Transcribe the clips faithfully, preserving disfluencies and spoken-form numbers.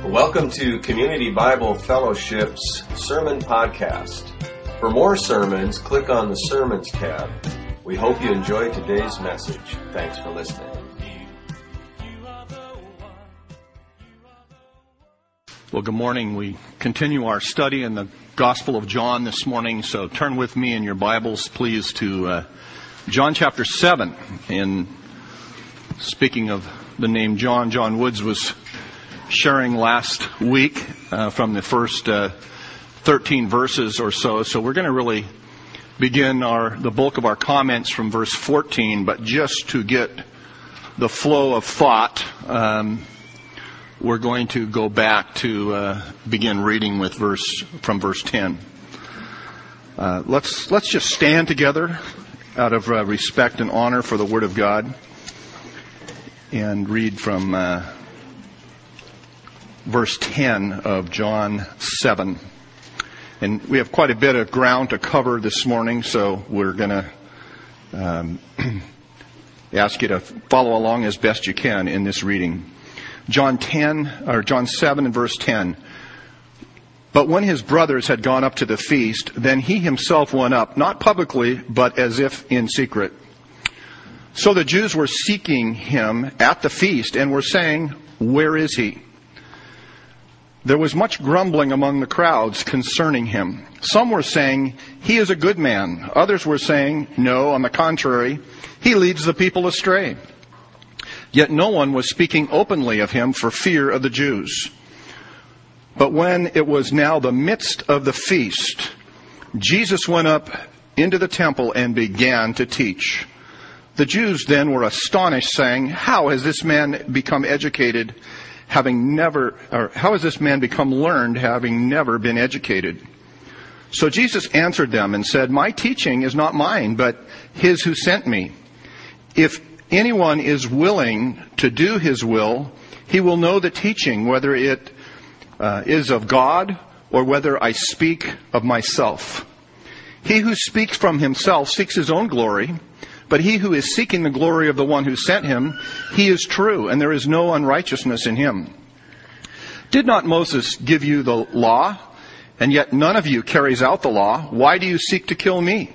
Welcome to Community Bible Fellowship's Sermon Podcast. For more sermons, click on the Sermons tab. We hope you enjoyed today's message. Thanks for listening. Well, good morning. We continue our study in the Gospel of John this morning, so turn with me in your Bibles, please, to uh, John chapter seven. In speaking of the name John, John Woods was sharing last week uh, from the first uh, thirteen verses or so. So we're going to really begin our the bulk of our comments from verse fourteen, but just to get the flow of thought, um, we're going to go back to uh, begin reading with verse from verse ten. Uh, let's let's just stand together out of uh, respect and honor for the Word of God and read from Uh, verse ten of John seven. And we have quite a bit of ground to cover this morning, so we're going to um, ask you to follow along as best you can in this reading. John ten, or John seven and verse ten. But when his brothers had gone up to the feast, then he himself went up, not publicly, but as if in secret. So the Jews were seeking him at the feast and were saying, "Where is he?" There was much grumbling among the crowds concerning him. Some were saying, "He is a good man." Others were saying, "No, on the contrary, he leads the people astray." Yet no one was speaking openly of him for fear of the Jews. But when it was now the midst of the feast, Jesus went up into the temple and began to teach. The Jews then were astonished, saying, "How has this man become educated, having never, or how has this man become learned, having never been educated?" So Jesus answered them and said, "My teaching is not mine, but his who sent me. If anyone is willing to do his will, he will know the teaching, whether it uh, is of God or whether I speak of myself. He who speaks from himself seeks his own glory, but he who is seeking the glory of the one who sent him, he is true, and there is no unrighteousness in him. Did not Moses give you the law, and yet none of you carries out the law? Why do you seek to kill me?"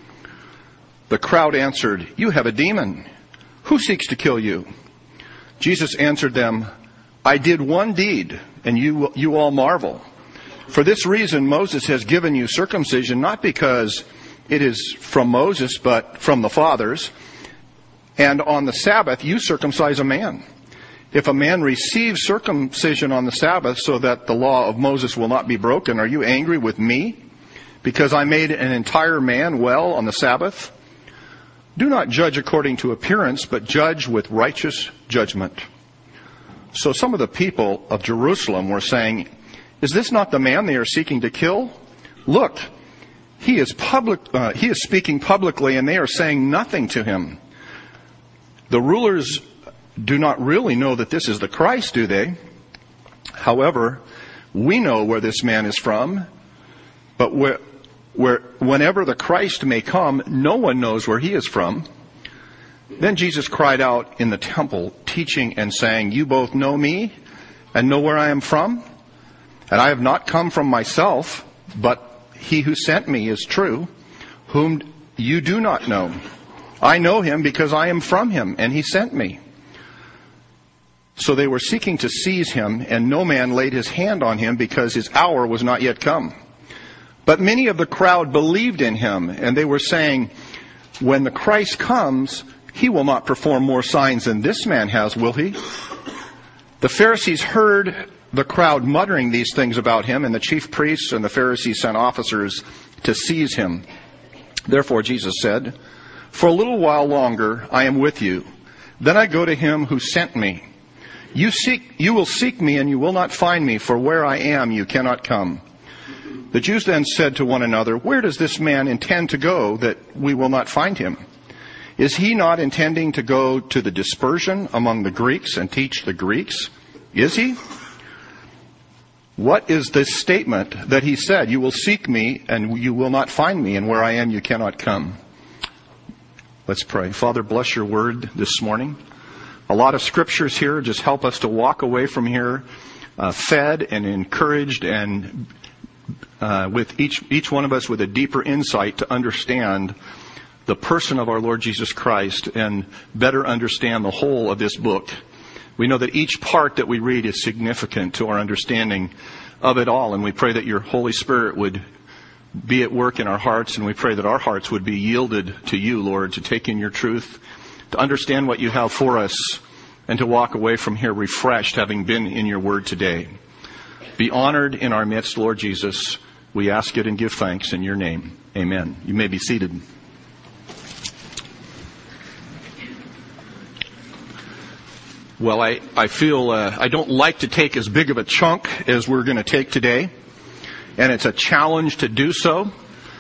The crowd answered, "You have a demon. Who seeks to kill you?" Jesus answered them, "I did one deed, and you you all marvel. For this reason Moses has given you circumcision, not because it is from Moses, but from the fathers. And on the Sabbath you circumcise a man. If a man receives circumcision on the Sabbath so that the law of Moses will not be broken, are you angry with me because I made an entire man well on the Sabbath? Do not judge according to appearance, but judge with righteous judgment." So some of the people of Jerusalem were saying, "Is this not the man they are seeking to kill? Look, He is public. Uh, he is speaking publicly, and they are saying nothing to him. The rulers do not really know that this is the Christ, do they? However, we know where this man is from, but where, where, whenever the Christ may come, no one knows where he is from." Then Jesus cried out in the temple, teaching and saying, "You both know me and know where I am from, and I have not come from myself, but he who sent me is true, whom you do not know. I know him because I am from him, and he sent me." So they were seeking to seize him, and no man laid his hand on him because his hour was not yet come. But many of the crowd believed in him, and they were saying, "When the Christ comes, he will not perform more signs than this man has, will he?" The Pharisees heard the crowd muttering these things about him, and the chief priests and the Pharisees sent officers to seize him. Therefore Jesus said, "For a little while longer I am with you. Then I go to him who sent me. You seek, you will seek me, and you will not find me, for where I am you cannot come." The Jews then said to one another, "Where does this man intend to go that we will not find him? Is he not intending to go to the dispersion among the Greeks and teach the Greeks? Is he? What is this statement that he said, 'You will seek me and you will not find me, and where I am you cannot come'?" Let's pray. Father, bless your word this morning. A lot of scriptures here. Just help us to walk away from here uh, fed and encouraged, and uh, with each each one of us with a deeper insight to understand the person of our Lord Jesus Christ and better understand the whole of this book. We know that each part that we read is significant to our understanding of it all, and we pray that your Holy Spirit would be at work in our hearts, and we pray that our hearts would be yielded to you, Lord, to take in your truth, to understand what you have for us, and to walk away from here refreshed, having been in your word today. Be honored in our midst, Lord Jesus. We ask it and give thanks in your name. Amen. You may be seated. Well, I, I feel uh, I don't like to take as big of a chunk as we're going to take today. And it's a challenge to do so.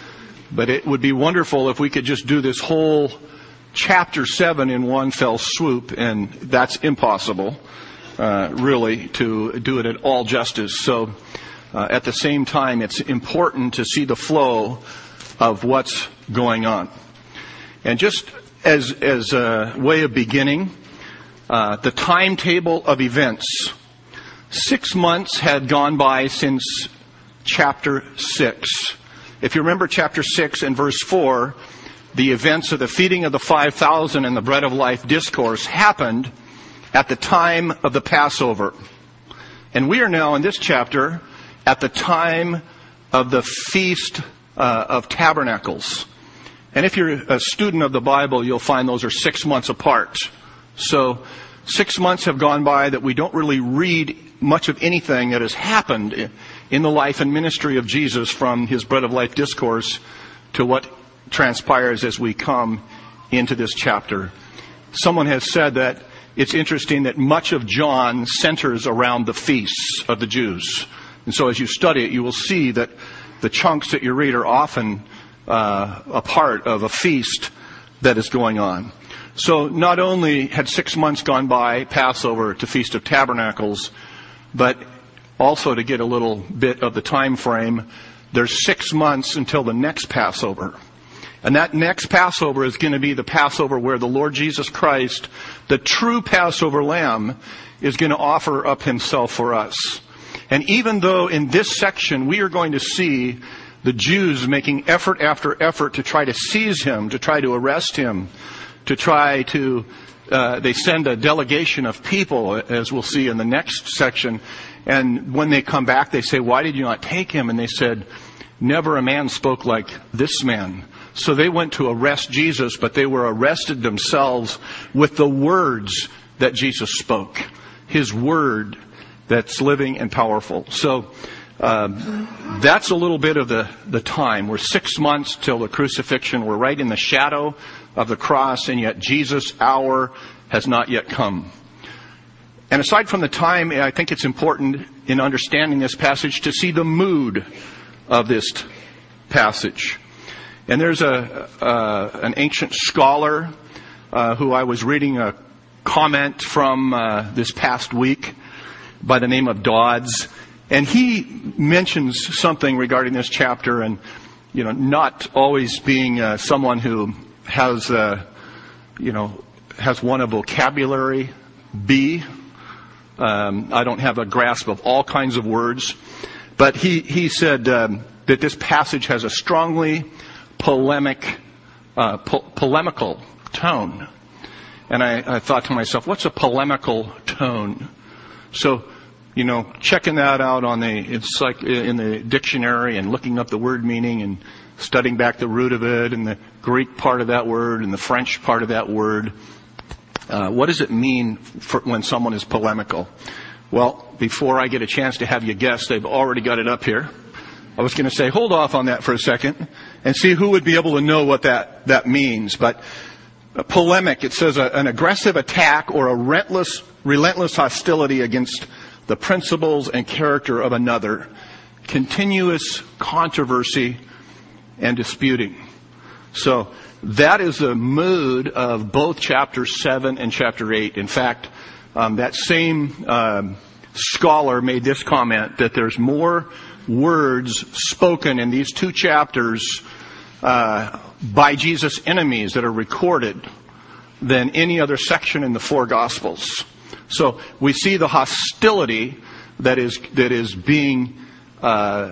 But it would be wonderful if we could just do this whole chapter seven in one fell swoop. And that's impossible, uh, really, to do it at all justice. So uh, at the same time, it's important to see the flow of what's going on. And just as, as a way of beginning, Uh, the timetable of events. Six months had gone by since chapter six. If you remember chapter six and verse four, the events of the feeding of the five thousand and the bread of life discourse happened at the time of the Passover. And we are now in this chapter at the time of the Feast uh, of Tabernacles. And if you're a student of the Bible, you'll find those are six months apart. So six months have gone by that we don't really read much of anything that has happened in the life and ministry of Jesus from his Bread of Life discourse to what transpires as we come into this chapter. Someone has said that it's interesting that much of John centers around the feasts of the Jews. And so as you study it, you will see that the chunks that you read are often uh, a part of a feast that is going on. So not only had six months gone by, Passover to Feast of Tabernacles, but also to get a little bit of the time frame, there's six months until the next Passover. And that next Passover is going to be the Passover where the Lord Jesus Christ, the true Passover lamb, is going to offer up himself for us. And even though in this section we are going to see the Jews making effort after effort to try to seize him, to try to arrest him, to try to, uh, they send a delegation of people, as we'll see in the next section. And when they come back, they say, why did you not take him? And they said, never a man spoke like this man. So they went to arrest Jesus, but they were arrested themselves with the words that Jesus spoke. His word that's living and powerful. So um, that's a little bit of the, the time. We're six months till the crucifixion. We're right in the shadow of the cross, and yet Jesus' hour has not yet come. And aside from the time, I think it's important in understanding this passage to see the mood of this passage. And there's a uh, an ancient scholar uh, who I was reading a comment from uh, this past week by the name of Dodds, and he mentions something regarding this chapter, and you know, not always being uh, someone who has, uh, you know, has one of vocabulary B. Um, I don't have a grasp of all kinds of words, but he he said um, that this passage has a strongly polemic, uh, po- polemical tone. And I, I thought to myself, what's a polemical tone? So, you know, checking that out on the it's like in the dictionary and looking up the word meaning and studying back the root of it and the Greek part of that word and the French part of that word. Uh, what does it mean for when someone is polemical? Well, before I get a chance to have you guess, they've already got it up here. I was going to say, hold off on that for a second and see who would be able to know what that, that means. But a polemic, it says a, an aggressive attack or a relentless, relentless hostility against the principles and character of another. Continuous controversy and disputing. So that is the mood of both chapter seven and chapter eight. In fact, um, that same um, scholar made this comment that there's more words spoken in these two chapters uh, by Jesus' enemies that are recorded than any other section in the four Gospels. So we see the hostility that is that is being uh,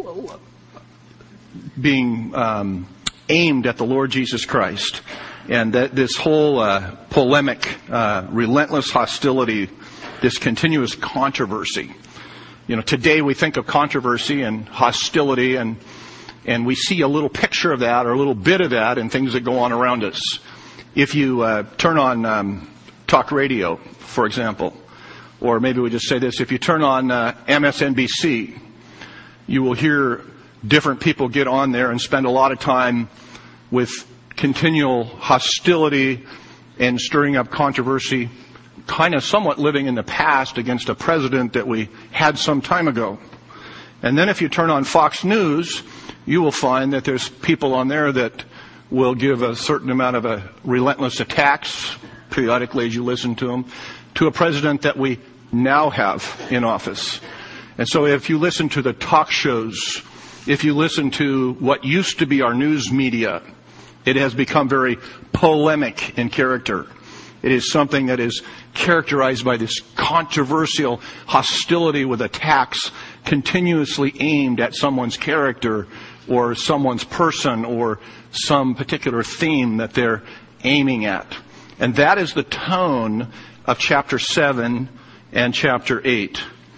being um, aimed at the Lord Jesus Christ, and that this whole uh, polemic, uh, relentless hostility, this continuous controversy. You know, today we think of controversy and hostility, and and we see a little picture of that or a little bit of that in things that go on around us. If you uh, turn on um, talk radio, for example, or maybe we just say this, if you turn on uh, M S N B C, you will hear different people get on there and spend a lot of time with continual hostility and stirring up controversy, kind of somewhat living in the past against a president that we had some time ago. And then if you turn on Fox News, you will find that there's people on there that will give a certain amount of a relentless attacks periodically as you listen to them, to a president that we now have in office. And so if you listen to the talk shows, if you listen to what used to be our news media, it has become very polemic in character. It is something that is characterized by this controversial hostility with attacks continuously aimed at someone's character or someone's person or some particular theme that they're aiming at. And that is the tone of chapter seven and chapter eight.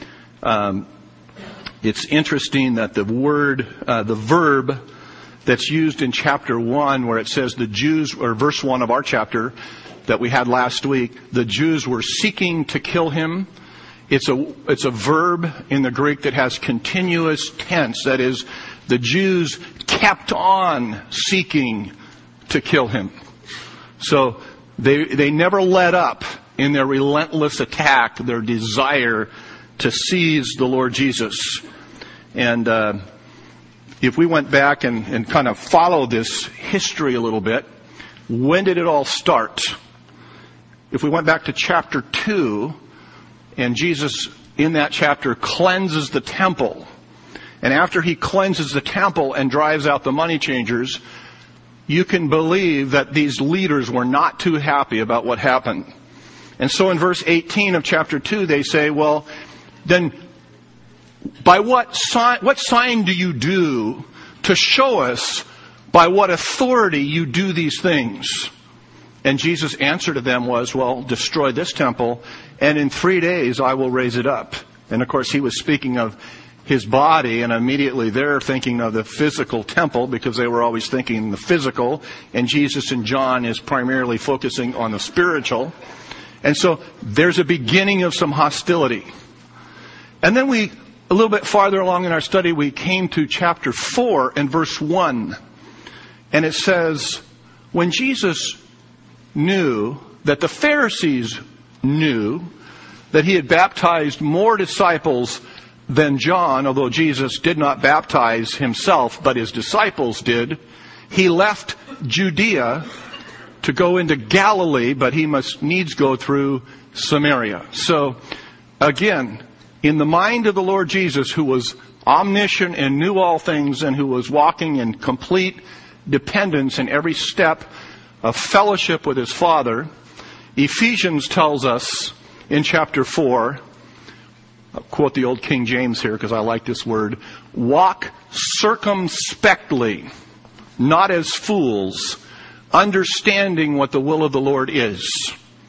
Um, it's interesting that the word, uh, the verb that's used in chapter one, where it says the Jews, or verse one of our chapter that we had last week, the Jews were seeking to kill him. It's a, it's a verb in the Greek that has continuous tense. That is, the Jews kept on seeking to kill him. So they, they never let up in their relentless attack, their desire to seize the Lord Jesus. And, uh, if we went back and, and kind of follow this history a little bit, when did it all start? If we went back to chapter two, and Jesus in that chapter cleanses the temple, and after he cleanses the temple and drives out the money changers, you can believe that these leaders were not too happy about what happened. And so in verse eighteen of chapter two, they say, well, then by what sign, what sign do you do to show us by what authority you do these things? And Jesus' answer to them was, well, destroy this temple, and in three days I will raise it up. And of course, he was speaking of his body, and immediately they're thinking of the physical temple, because they were always thinking the physical, and Jesus in John is primarily focusing on the spiritual. And so there's a beginning of some hostility. And then we, a little bit farther along in our study, we came to chapter four and verse one. And it says, when Jesus knew that the Pharisees knew that he had baptized more disciples than John, although Jesus did not baptize himself, but his disciples did, he left Judea to go into Galilee, but he must needs go through Samaria. So, again, in the mind of the Lord Jesus, who was omniscient and knew all things, and who was walking in complete dependence in every step of fellowship with his Father, Ephesians tells us in chapter four, I'll quote the old King James here because I like this word, walk circumspectly, not as fools, understanding what the will of the Lord is.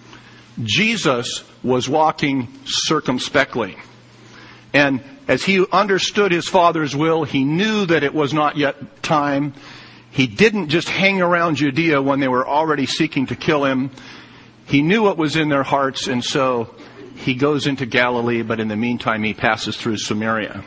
Jesus was walking circumspectly. And as he understood his Father's will, he knew that it was not yet time. He didn't just hang around Judea when they were already seeking to kill him. He knew what was in their hearts, and so he goes into Galilee, but in the meantime he passes through Samaria.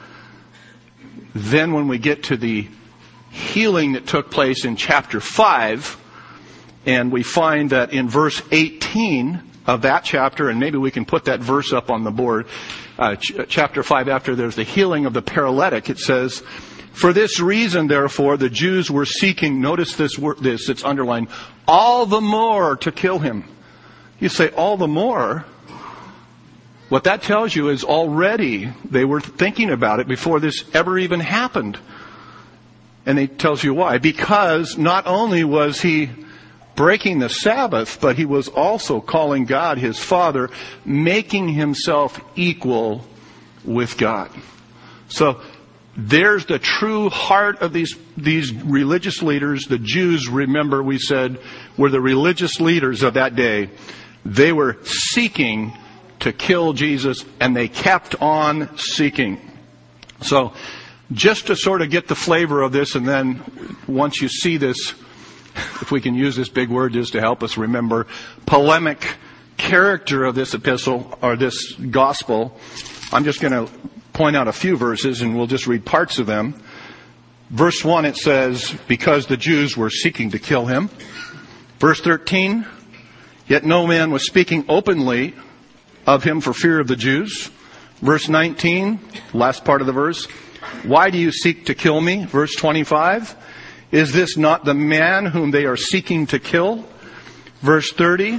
Then when we get to the healing that took place in chapter five, and we find that in verse eighteen of that chapter, and maybe we can put that verse up on the board, uh, ch- chapter five, after there's the healing of the paralytic, it says, for this reason, therefore, the Jews were seeking, notice this word, this, it's underlined, all the more to kill him. You say, all the more? What that tells you is already they were thinking about it before this ever even happened. And it tells you why. Because not only was he breaking the Sabbath, but he was also calling God his Father, making himself equal with God. So there's the true heart of these these religious leaders. The Jews, remember we said, were the religious leaders of that day. They were seeking to kill Jesus, and they kept on seeking. So just to sort of get the flavor of this, and then once you see this, if we can use this big word just to help us remember, polemic character of this epistle, or this gospel, I'm just going to point out a few verses, and we'll just read parts of them. Verse one, it says, because the Jews were seeking to kill him. Verse thirteen, yet no man was speaking openly of him for fear of the Jews. Verse nineteen, last part of the verse, why do you seek to kill me? Verse twenty-five, is this not the man whom they are seeking to kill? Verse thirty,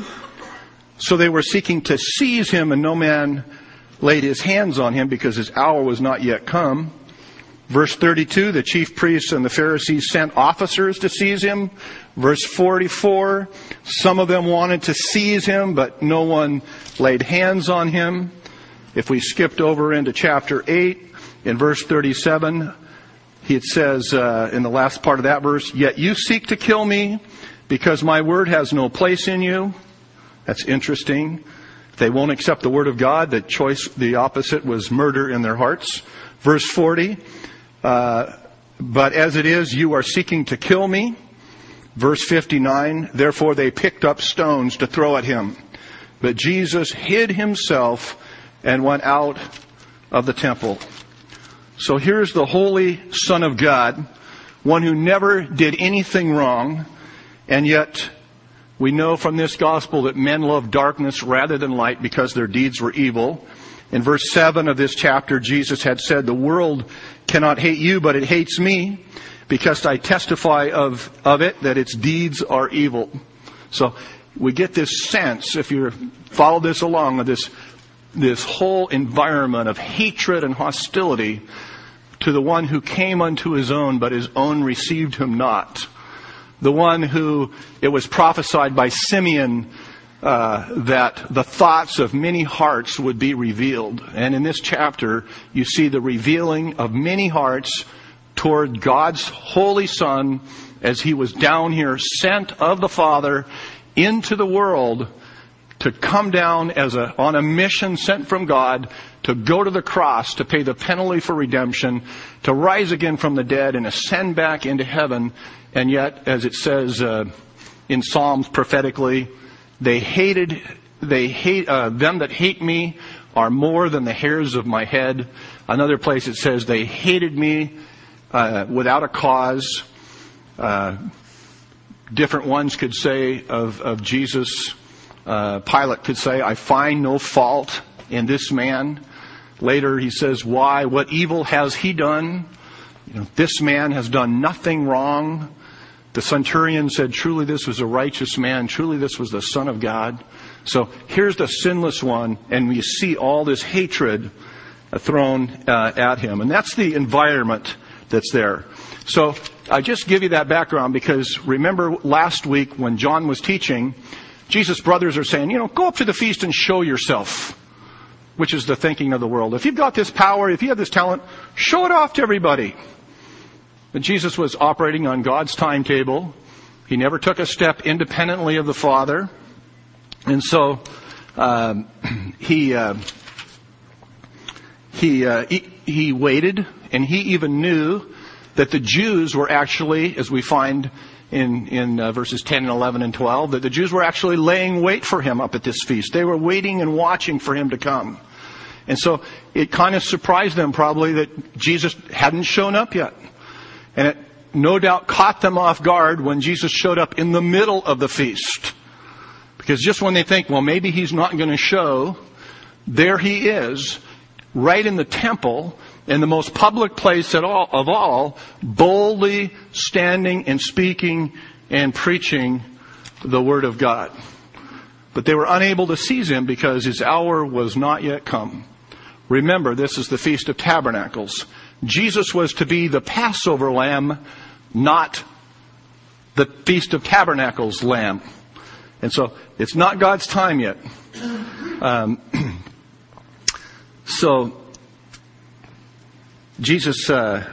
so they were seeking to seize him, and no man laid his hands on him because his hour was not yet come. Verse thirty-two, the chief priests and the Pharisees sent officers to seize him. Verse forty-four, some of them wanted to seize him, but no one laid hands on him. If we skipped over into chapter eight, in verse thirty-seven, it says uh, in the last part of that verse, yet you seek to kill me because my word has no place in you. That's interesting. They won't accept the word of God. The choice, the opposite, was murder in their hearts. Verse forty, uh, but as it is, you are seeking to kill me. Verse fifty-nine, therefore they picked up stones to throw at him. But Jesus hid himself and went out of the temple. So here's the Holy Son of God, one who never did anything wrong, and yet we know from this gospel that men love darkness rather than light because their deeds were evil. In verse seven of this chapter, Jesus had said, the world cannot hate you, but it hates me because I testify of, of it that its deeds are evil. So we get this sense, if you follow this along, of this, this whole environment of hatred and hostility to the one who came unto his own, but his own received him not. The one who, it was prophesied by Simeon uh, that the thoughts of many hearts would be revealed. And in this chapter, you see the revealing of many hearts toward God's Holy Son as he was down here, sent of the Father into the world to come down as a, on a mission sent from God to go to the cross, to pay the penalty for redemption, to rise again from the dead and ascend back into heaven. And yet, as it says uh, in Psalms prophetically, they hated, they hate, uh, them that hate me are more than the hairs of my head. Another place it says they hated me uh, without a cause. Uh, different ones could say of, of Jesus. Uh, Pilate could say, I find no fault in this man. Later he says, why? What evil has he done? You know, this man has done nothing wrong. The centurion said, truly this was a righteous man. Truly this was the Son of God. So here's the sinless one, and we see all this hatred thrown uh, at him. And that's the environment that's there. So I just give you that background because remember last week when John was teaching, Jesus' brothers are saying, you know, go up to the feast and show yourself, which is the thinking of the world. If you've got this power, if you have this talent, show it off to everybody. But Jesus was operating on God's timetable. He never took a step independently of the Father. And so um, he, uh, he, uh, he he waited, and he even knew that the Jews were actually, as we find in, in uh, verses ten and eleven and twelve, that the Jews were actually laying wait for him up at this feast. They were waiting and watching for him to come. And so it kind of surprised them probably that Jesus hadn't shown up yet. And it no doubt caught them off guard when Jesus showed up in the middle of the feast. Because just when they think, well, maybe he's not going to show, there he is, right in the temple, in the most public place at all, of all, boldly standing and speaking and preaching the Word of God. But they were unable to seize him because his hour was not yet come. Remember, this is the Feast of Tabernacles. Jesus was to be the Passover lamb, not the Feast of Tabernacles lamb. And so it's not God's time yet. Um, so Jesus, uh,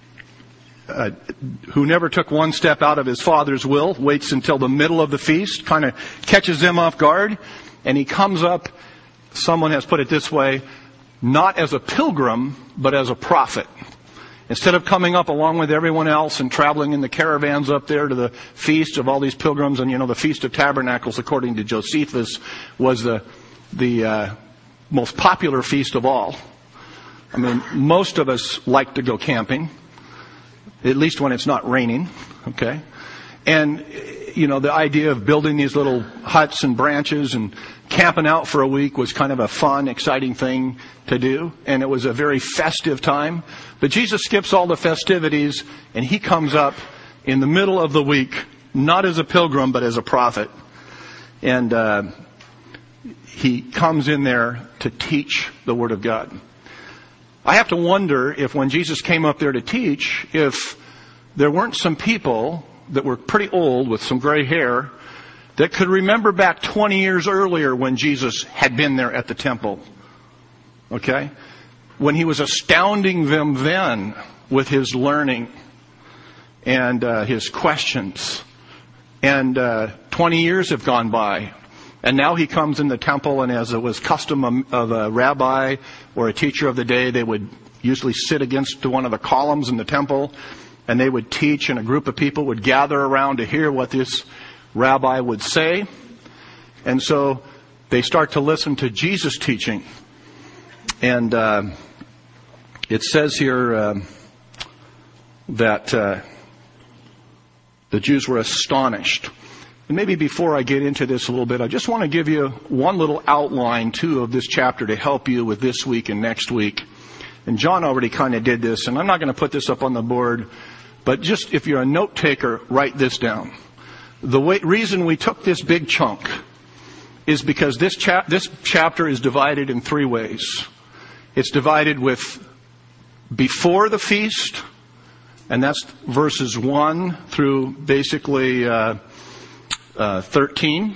uh, who never took one step out of his Father's will, waits until the middle of the feast, kind of catches them off guard, and he comes up, someone has put it this way, not as a pilgrim, but as a prophet. Instead of coming up along with everyone else and traveling in the caravans up there to the feast of all these pilgrims, and you know, the Feast of Tabernacles, according to Josephus, was the the uh, most popular feast of all. I mean, most of us like to go camping, at least when it's not raining, okay? And, you know, the idea of building these little huts and branches and camping out for a week was kind of a fun, exciting thing to do. And it was a very festive time. But Jesus skips all the festivities and he comes up in the middle of the week, not as a pilgrim, but as a prophet. And uh, he comes in there to teach the Word of God. I have to wonder if when Jesus came up there to teach, if there weren't some people that were pretty old with some gray hair that could remember back twenty years earlier when Jesus had been there at the temple. Okay? When he was astounding them then with his learning and uh, his questions. And uh, twenty years have gone by. And now he comes in the temple, and as it was custom of a rabbi or a teacher of the day, they would usually sit against one of the columns in the temple, and they would teach, and a group of people would gather around to hear what this rabbi would say. And so they start to listen to Jesus teaching. And uh, it says here uh, that uh, the Jews were astonished. And maybe before I get into this a little bit, I just want to give you one little outline, too, of this chapter to help you with this week and next week. And John already kind of did this, and I'm not going to put this up on the board, but just if you're a note taker, write this down. The way, reason we took this big chunk is because this, chap, this chapter is divided in three ways. It's divided with before the feast, and that's verses one through basically uh, uh, thirteen.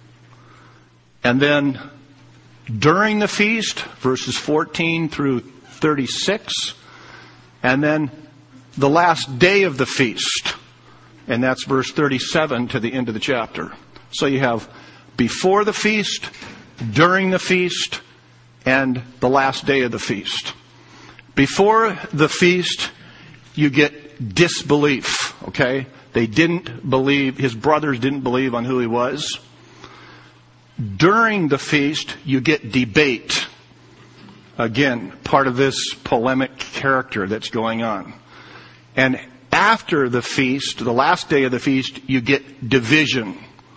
And then during the feast, verses fourteen through thirty-six. And then the last day of the feast, and that's verse thirty-seven to the end of the chapter. So you have before the feast, during the feast, and the last day of the feast. Before the feast, you get disbelief, okay? They didn't believe, his brothers didn't believe on who he was. During the feast, you get debate. Again, part of this polemic character that's going on. And after the feast, the last day of the feast, you get division.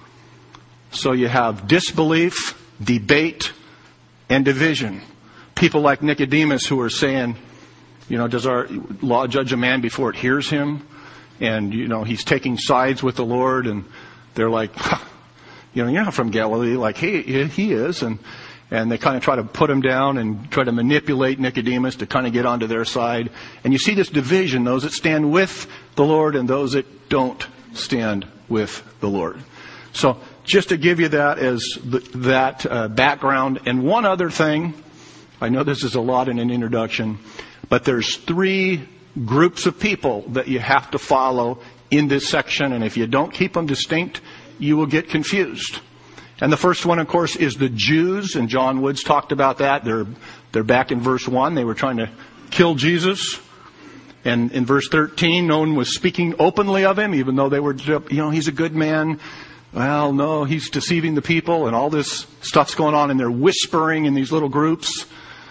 So you have disbelief, debate, and division. People like Nicodemus who are saying, you know, does our law judge a man before it hears him? And, you know, he's taking sides with the Lord, and they're like, you know, you're not from Galilee like he, he is. And, and they kind of try to put him down and try to manipulate Nicodemus to kind of get onto their side. And you see this division, those that stand with the Lord and those that don't stand with the Lord. So just to give you that as the, that uh, background. And one other thing, I know this is a lot in an introduction, but there's three groups of people that you have to follow in this section. And if you don't keep them distinct, you will get confused. And the first one, of course, is the Jews. And John Woods talked about that. They're, they're back in verse one. They were trying to kill Jesus. And in verse thirteen, no one was speaking openly of him, even though they were, you know, he's a good man. Well, no, he's deceiving the people, and all this stuff's going on, and they're whispering in these little groups.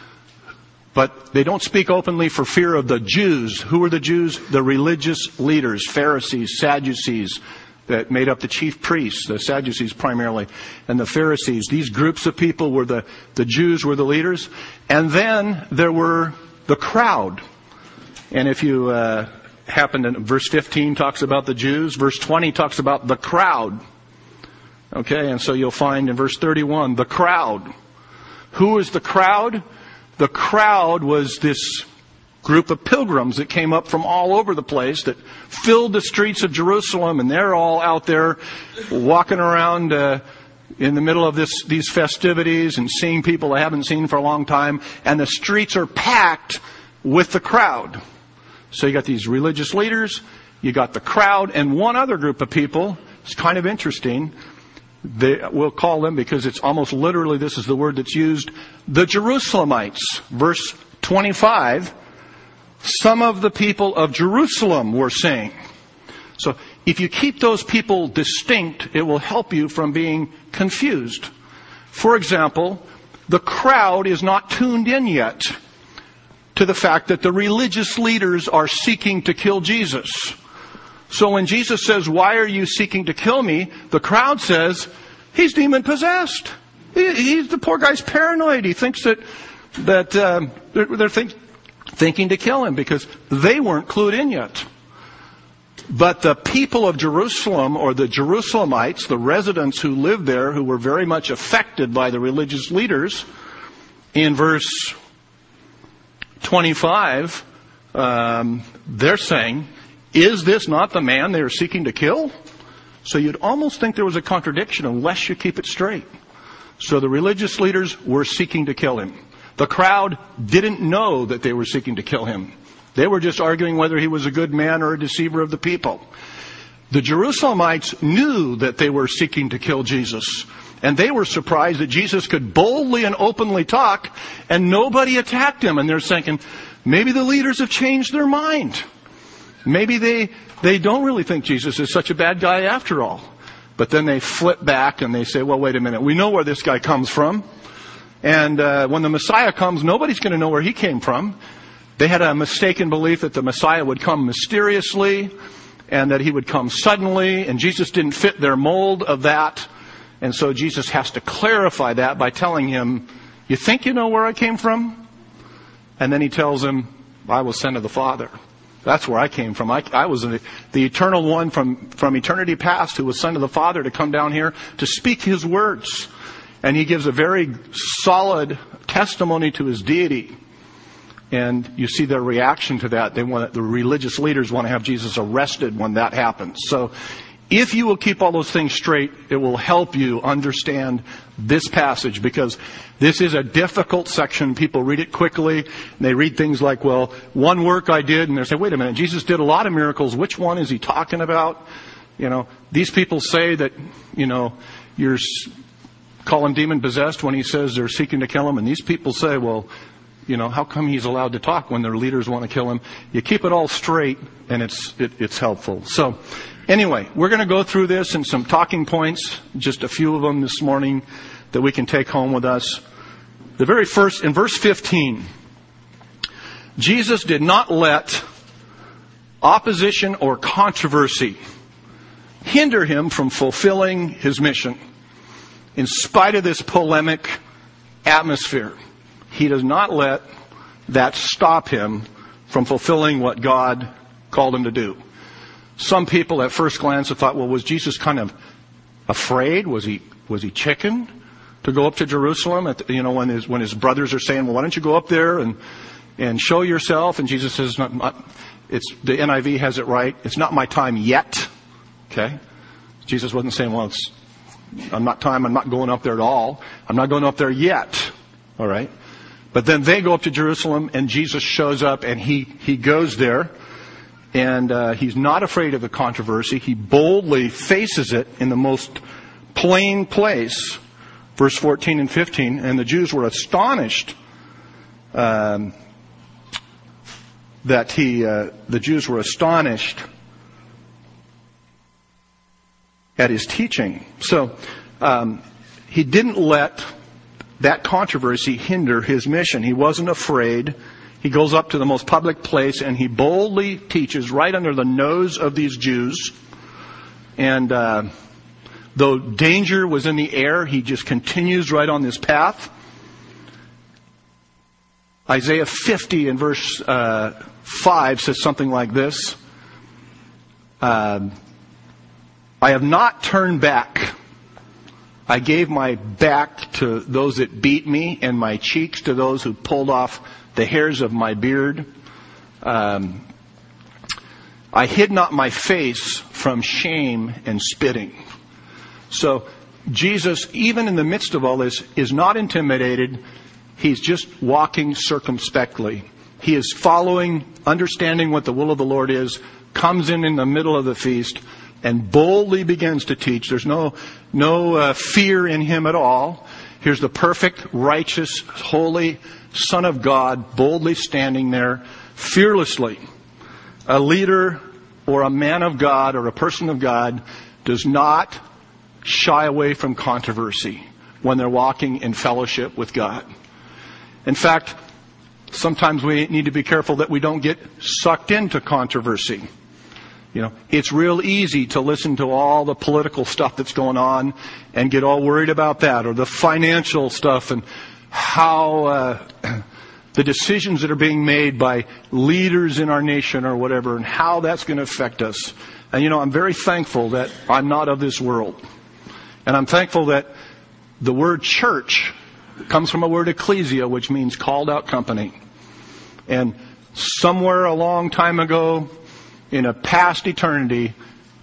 But they don't speak openly for fear of the Jews. Who are the Jews? The religious leaders, Pharisees, Sadducees, that made up the chief priests, the Sadducees primarily, and the Pharisees. These groups of people were the, the Jews were the leaders. And then there were the crowd. And if you uh, happen to, verse fifteen talks about the Jews, verse twenty talks about the crowd. Okay, and so you'll find in verse thirty-one, the crowd. Who is the crowd? The crowd was this group of pilgrims that came up from all over the place that filled the streets of Jerusalem, and they're all out there walking around uh, in the middle of this these festivities and seeing people they haven't seen for a long time, and the streets are packed with the crowd. So you got these religious leaders, you got the crowd, and one other group of people. It's kind of interesting. They, we'll call them, because it's almost literally, this is the word that's used, the Jerusalemites. Verse twenty-five, some of the people of Jerusalem were saying. So if you keep those people distinct, it will help you from being confused. For example, the crowd is not tuned in yet to the fact that the religious leaders are seeking to kill Jesus. So when Jesus says, "Why are you seeking to kill me?" the crowd says, "He's demon-possessed. He, he's the poor guy's paranoid. He thinks that that um, they're, they're think, thinking to kill him," because they weren't clued in yet. But the people of Jerusalem, or the Jerusalemites, the residents who lived there, who were very much affected by the religious leaders, in verse twenty-five, um, they're saying, "Is this not the man they are seeking to kill?" So you'd almost think there was a contradiction unless you keep it straight. So the religious leaders were seeking to kill him. The crowd didn't know that they were seeking to kill him. They were just arguing whether he was a good man or a deceiver of the people. The Jerusalemites knew that they were seeking to kill Jesus. And they were surprised that Jesus could boldly and openly talk and nobody attacked him. And they're thinking, maybe the leaders have changed their mind. Maybe they, they don't really think Jesus is such a bad guy after all. But then they flip back and they say, well, wait a minute. We know where this guy comes from. And uh, when the Messiah comes, nobody's going to know where he came from. They had a mistaken belief that the Messiah would come mysteriously and that he would come suddenly. And Jesus didn't fit their mold of that. And so Jesus has to clarify that by telling him, you think you know where I came from? And then he tells him, I was sent of the Father. That's where I came from. I, I was the, the eternal one from, from eternity past who was sent of the Father to come down here to speak his words. And he gives a very solid testimony to his deity. And you see their reaction to that. They want, the religious leaders want to have Jesus arrested when that happens. So if you will keep all those things straight, it will help you understand this passage, because this is a difficult section. People read it quickly, and they read things like, well, one work I did, and they say, wait a minute, Jesus did a lot of miracles. Which one is he talking about? You know, these people say that, you know, you're call him demon-possessed when he says they're seeking to kill him. And these people say, well, you know, how come he's allowed to talk when their leaders want to kill him? You keep it all straight, and it's it, it's helpful. So anyway, we're going to go through this and some talking points, just a few of them this morning that we can take home with us. The very first, in verse fifteen, Jesus did not let opposition or controversy hinder him from fulfilling his mission. In spite of this polemic atmosphere, he does not let that stop him from fulfilling what God called him to do. Some people at first glance have thought, well, was Jesus kind of afraid? Was he was he chicken to go up to Jerusalem? At the, you know, when his when his brothers are saying, well, why don't you go up there and and show yourself? And Jesus says, not, not, it's the N I V has it right. It's not my time yet. Okay, Jesus wasn't saying, well, it's I'm not time. I'm not going up there at all. I'm not going up there yet. All right. But then they go up to Jerusalem, and Jesus shows up, and he, he goes there, and uh, he's not afraid of the controversy. He boldly faces it in the most plain place. Verse fourteen and fifteen, and the Jews were astonished um, that he, uh, the Jews were astonished at his teaching. So um, he didn't let that controversy hinder his mission. He wasn't afraid. He goes up to the most public place and he boldly teaches right under the nose of these Jews. And uh, though danger was in the air, he just continues right on this path. Isaiah fifty in verse uh, five says something like this. Uh, I have not turned back. I gave my back to those that beat me and my cheeks to those who pulled off the hairs of my beard. Um, I hid not my face from shame and spitting. So Jesus, even in the midst of all this, is not intimidated. He's just walking circumspectly. he is following, understanding what the will of the Lord is, comes in in the middle of the feast, and boldly begins to teach. There's no, no uh, fear in him at all. Here's the perfect, righteous, holy Son of God, boldly standing there, fearlessly. A leader or a man of God or a person of God does not shy away from controversy when they're walking in fellowship with God. In fact, sometimes we need to be careful that we don't get sucked into controversy. You know, it's real easy to listen to all the political stuff that's going on and get all worried about that, or the financial stuff and how uh, the decisions that are being made by leaders in our nation or whatever, and how that's going to affect us. And you know, I'm very thankful that I'm not of this world. And I'm thankful that the word church comes from a word ecclesia, which means called out company. And somewhere a long time ago, in a past eternity,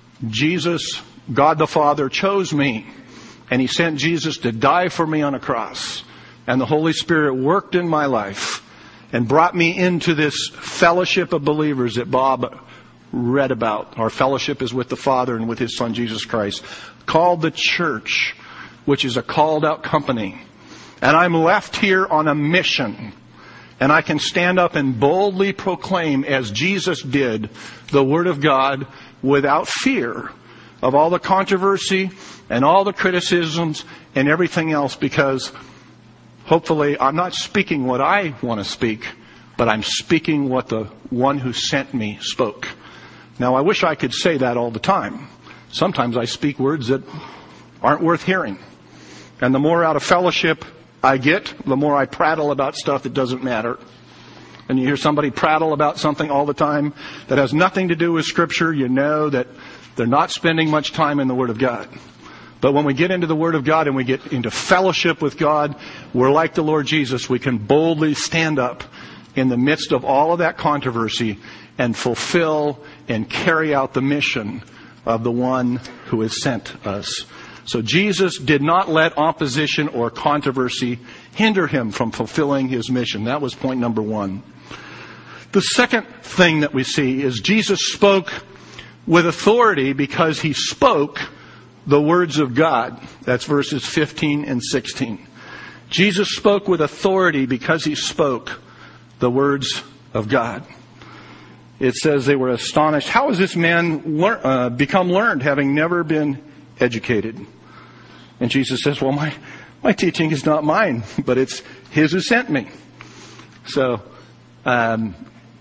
Jesus, God the Father, chose me. And He sent Jesus to die for me on a cross. And the Holy Spirit worked in my life and brought me into this fellowship of believers that Bob read about. Our fellowship is with the Father and with His Son, Jesus Christ, called the church, which is a called out company. And I'm left here on a mission. And I can stand up and boldly proclaim, as Jesus did, the Word of God without fear of all the controversy and all the criticisms and everything else, because hopefully I'm not speaking what I want to speak, but I'm speaking what the one who sent me spoke. Now, I wish I could say that all the time. Sometimes I speak words that aren't worth hearing. And the more out of fellowship I get, the more I prattle about stuff that doesn't matter. And you hear somebody prattle about something all the time that has nothing to do with Scripture, you know that they're not spending much time in the Word of God. But when we get into the Word of God and we get into fellowship with God, we're like the Lord Jesus. We can boldly stand up in the midst of all of that controversy and fulfill and carry out the mission of the one who has sent us. So Jesus did not let opposition or controversy hinder Him from fulfilling His mission. That was point number one. The second thing that we see is Jesus spoke with authority because He spoke the words of God. That's verses fifteen and sixteen. Jesus spoke with authority because He spoke the words of God. It says they were astonished. How has this man lear- uh, become learned, having never been educated? And Jesus says, well, my, my teaching is not mine, but it's His who sent me. So um,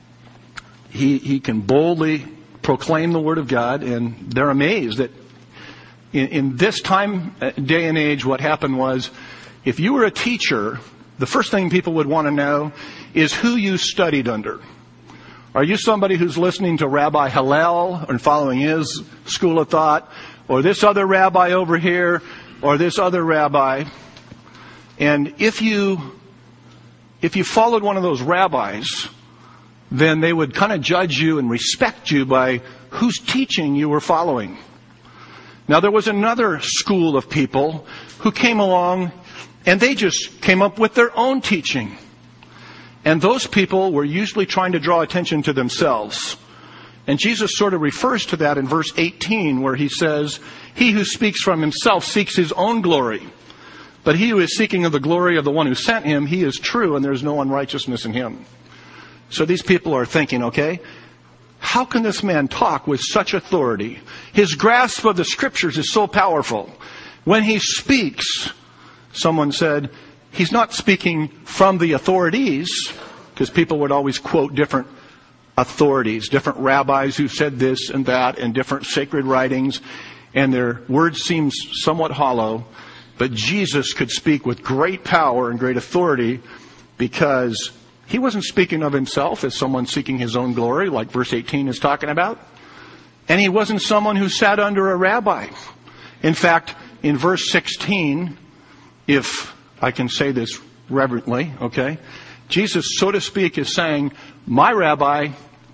he, he can boldly proclaim the Word of God, and they're amazed that in, in this time, day and age, what happened was, if you were a teacher, the first thing people would want to know is who you studied under. Are you somebody who's listening to Rabbi Hillel and following his school of thought, or this other rabbi over here, or this other rabbi? And if you if you followed one of those rabbis, then they would kind of judge you and respect you by whose teaching you were following. Now, there was another school of people who came along and they just came up with their own teaching. And those people were usually trying to draw attention to themselves. And Jesus sort of refers to that in verse eighteen, where He says, he who speaks from himself seeks his own glory. But he who is seeking of the glory of the one who sent him, he is true, and there's no unrighteousness in him. So these people are thinking, okay, how can this man talk with such authority? His grasp of the Scriptures is so powerful. When he speaks, someone said, he's not speaking from the authorities, because people would always quote different authorities, different rabbis who said this and that, and different sacred writings, and their words seem somewhat hollow. But Jesus could speak with great power and great authority because He wasn't speaking of Himself as someone seeking His own glory, like verse eighteen is talking about. And He wasn't someone who sat under a rabbi. In fact, in verse sixteen, if I can say this reverently, okay, Jesus, so to speak, is saying, my rabbi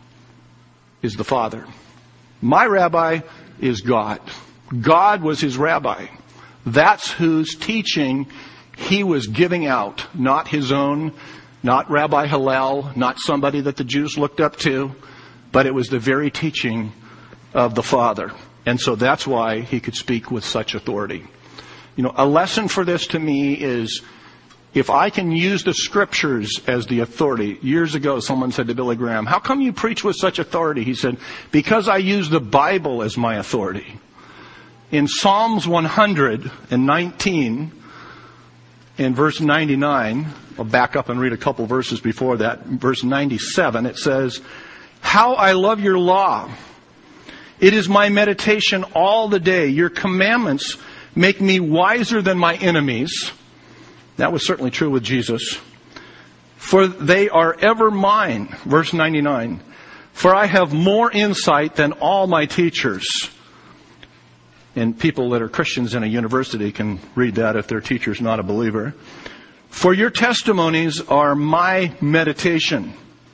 is the Father. My rabbi is God. God was His rabbi. That's whose teaching He was giving out, not His own, Not Rabbi Hillel, not somebody that the Jews looked up to, but it was the very teaching of the Father. And so that's why he could speak with such authority. You know, a lesson for this to me is, if I can use the Scriptures as the authority. Years ago, someone said to Billy Graham, how come you preach with such authority? He said, because I use the Bible as my authority. In Psalms one hundred nineteen, in verse ninety-nine, I'll back up and read a couple verses before that. Verse ninety-seven, it says, how I love your law. It is my meditation all the day. Your commandments make me wiser than my enemies. That was certainly true with Jesus. For they are ever mine. Verse ninety-nine. For I have more insight than all my teachers. And people that are Christians in a university can read that if their teacher's not a believer. For your testimonies are my meditation.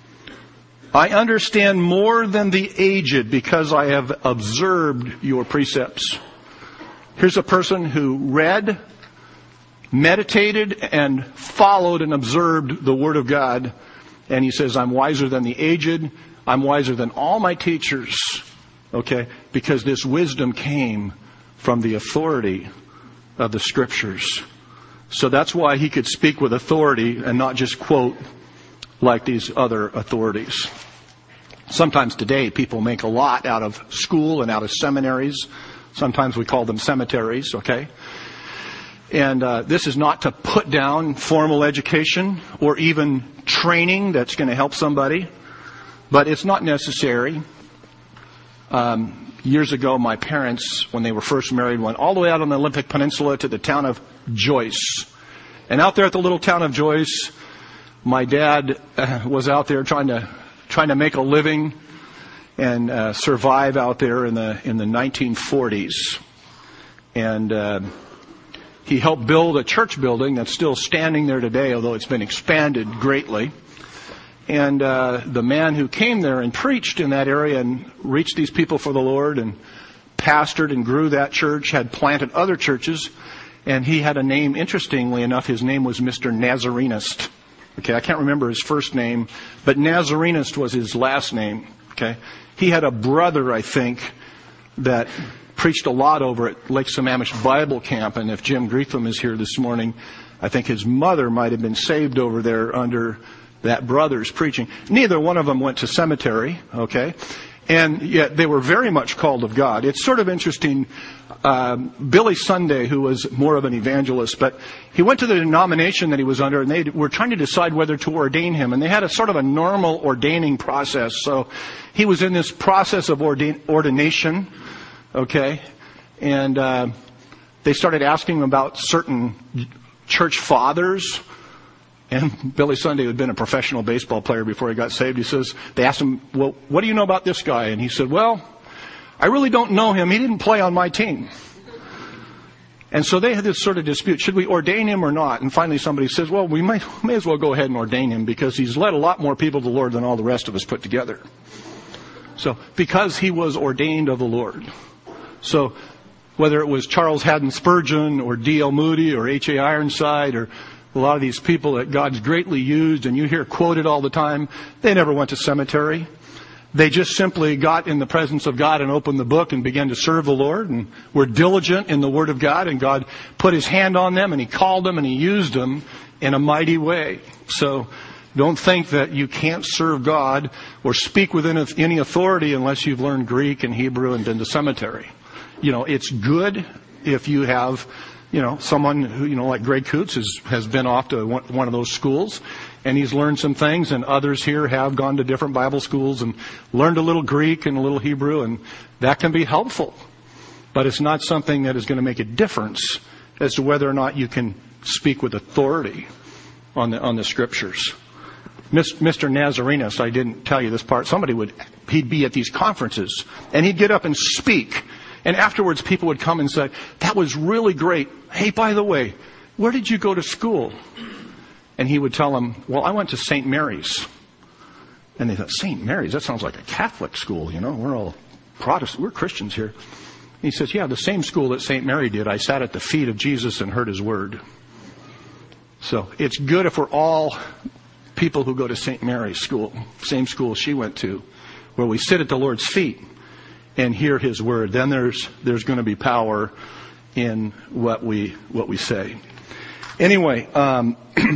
I understand more than the aged because I have observed your precepts. Here's a person who read, meditated, and followed and observed the Word of God. And he says, I'm wiser than the aged. I'm wiser than all my teachers. Okay? Because this wisdom came from the authority of the Scriptures. So that's why he could speak with authority and not just quote like these other authorities. Sometimes today people make a lot out of school and out of seminaries. Sometimes we call them cemeteries, okay? And uh, this is not to put down formal education or even training that's going to help somebody, but it's not necessary. Um, years ago, my parents, when they were first married, went all the way out on the Olympic Peninsula to the town of Joyce. And out there at the little town of Joyce, my dad uh, was out there trying to trying to make a living and uh, survive out there in the in the nineteen forties. And uh, he helped build a church building that's still standing there today, although it's been expanded greatly. And uh, the man who came there and preached in that area and reached these people for the Lord and pastored and grew that church, had planted other churches, and he had a name, interestingly enough, his name was Mister Nazarenist. Okay, I can't remember his first name, but Nazarenist was his last name. Okay, he had a brother, I think, that preached a lot over at Lake Sammamish Bible Camp, and if Jim Greetham is here this morning, I think his mother might have been saved over there under that brother's preaching. Neither one of them went to seminary, okay? And yet they were very much called of God. It's sort of interesting. Um, Billy Sunday, who was more of an evangelist, but he went to the denomination that he was under, and they were trying to decide whether to ordain him. And they had a sort of a normal ordaining process. So he was in this process of ordain- ordination, okay? And uh, they started asking him about certain church fathers. And Billy Sunday had been a professional baseball player before he got saved. He says, they asked him, well, what do you know about this guy? And he said, well, I really don't know him. He didn't play on my team. And so they had this sort of dispute. Should we ordain him or not? And finally somebody says, well, we may, may as well go ahead and ordain him because he's led a lot more people to the Lord than all the rest of us put together. So, because he was ordained of the Lord. So, whether it was Charles Haddon Spurgeon or D L Moody or H A Ironside or a lot of these people that God's greatly used and you hear quoted all the time, they never went to cemetery. They just simply got in the presence of God and opened the book and began to serve the Lord and were diligent in the Word of God, and God put His hand on them and He called them and He used them in a mighty way. So don't think that you can't serve God or speak within any authority unless you've learned Greek and Hebrew and been to cemetery. You know, it's good if you have, you know, someone who, you know, like Greg Coots has, has been off to one, one of those schools and he's learned some things, and others here have gone to different Bible schools and learned a little Greek and a little Hebrew, and that can be helpful. But it's not something that is going to make a difference as to whether or not you can speak with authority on the, on the Scriptures. Mister Nazarenus, I didn't tell you this part, somebody would, he'd be at these conferences and he'd get up and speak. And afterwards, people would come and say, that was really great. Hey, by the way, where did you go to school? And he would tell them, well, I went to Saint Mary's. And they thought, Saint Mary's? That sounds like a Catholic school, you know. We're all Protestant. We're Christians here. And he says, yeah, the same school that Saint Mary did. I sat at the feet of Jesus and heard His word. So it's good if we're all people who go to Saint Mary's school, same school she went to, where we sit at the Lord's feet and hear His word. Then there's there's going to be power in what we what we say. Anyway, um,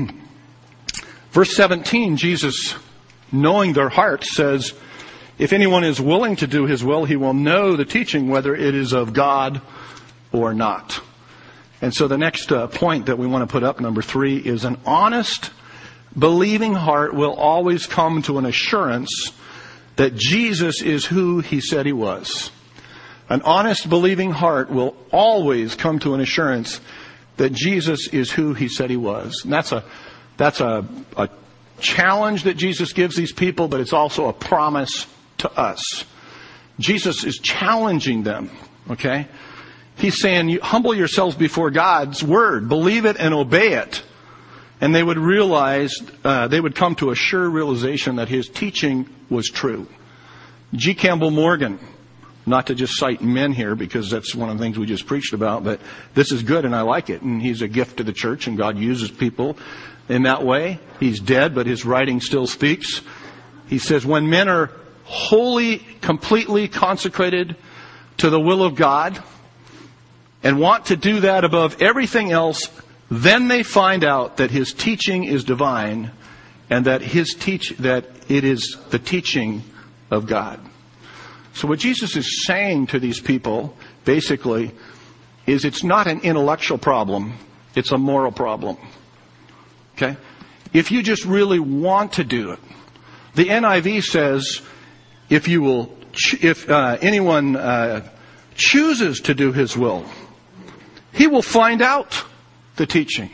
verse seventeen, Jesus, knowing their hearts, says, if anyone is willing to do His will, he will know the teaching, whether it is of God or not. And so the next uh, point that we want to put up, number three, is an honest, believing heart will always come to an assurance that Jesus is who He said He was. An honest, believing heart will always come to an assurance that Jesus is who He said He was. And that's a that's a, a challenge that Jesus gives these people, but it's also a promise to us. Jesus is challenging them, okay? He's saying, you humble yourselves before God's word, believe it and obey it. And they would realize, uh, they would come to a sure realization that His teaching was true. G. Campbell Morgan, not to just cite men here because that's one of the things we just preached about, but this is good and I like it. And he's a gift to the church and God uses people in that way. He's dead, but his writing still speaks. He says, when men are wholly, completely consecrated to the will of God and want to do that above everything else, then they find out that His teaching is divine and that his teach that it is the teaching of God. So what Jesus is saying to these people, basically, is it's not an intellectual problem, it's a moral problem. Okay? If you just really want to do it. The N I V says, if you will, if uh, anyone uh, chooses to do His will, he will find out the teaching.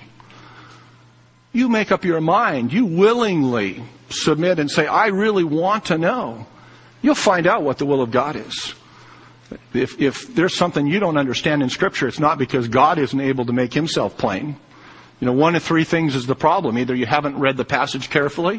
You make up your mind. You willingly submit and say, I really want to know. You'll find out what the will of God is. If, if there's something you don't understand in Scripture, it's not because God isn't able to make Himself plain. You know, one of three things is the problem. Either you haven't read the passage carefully,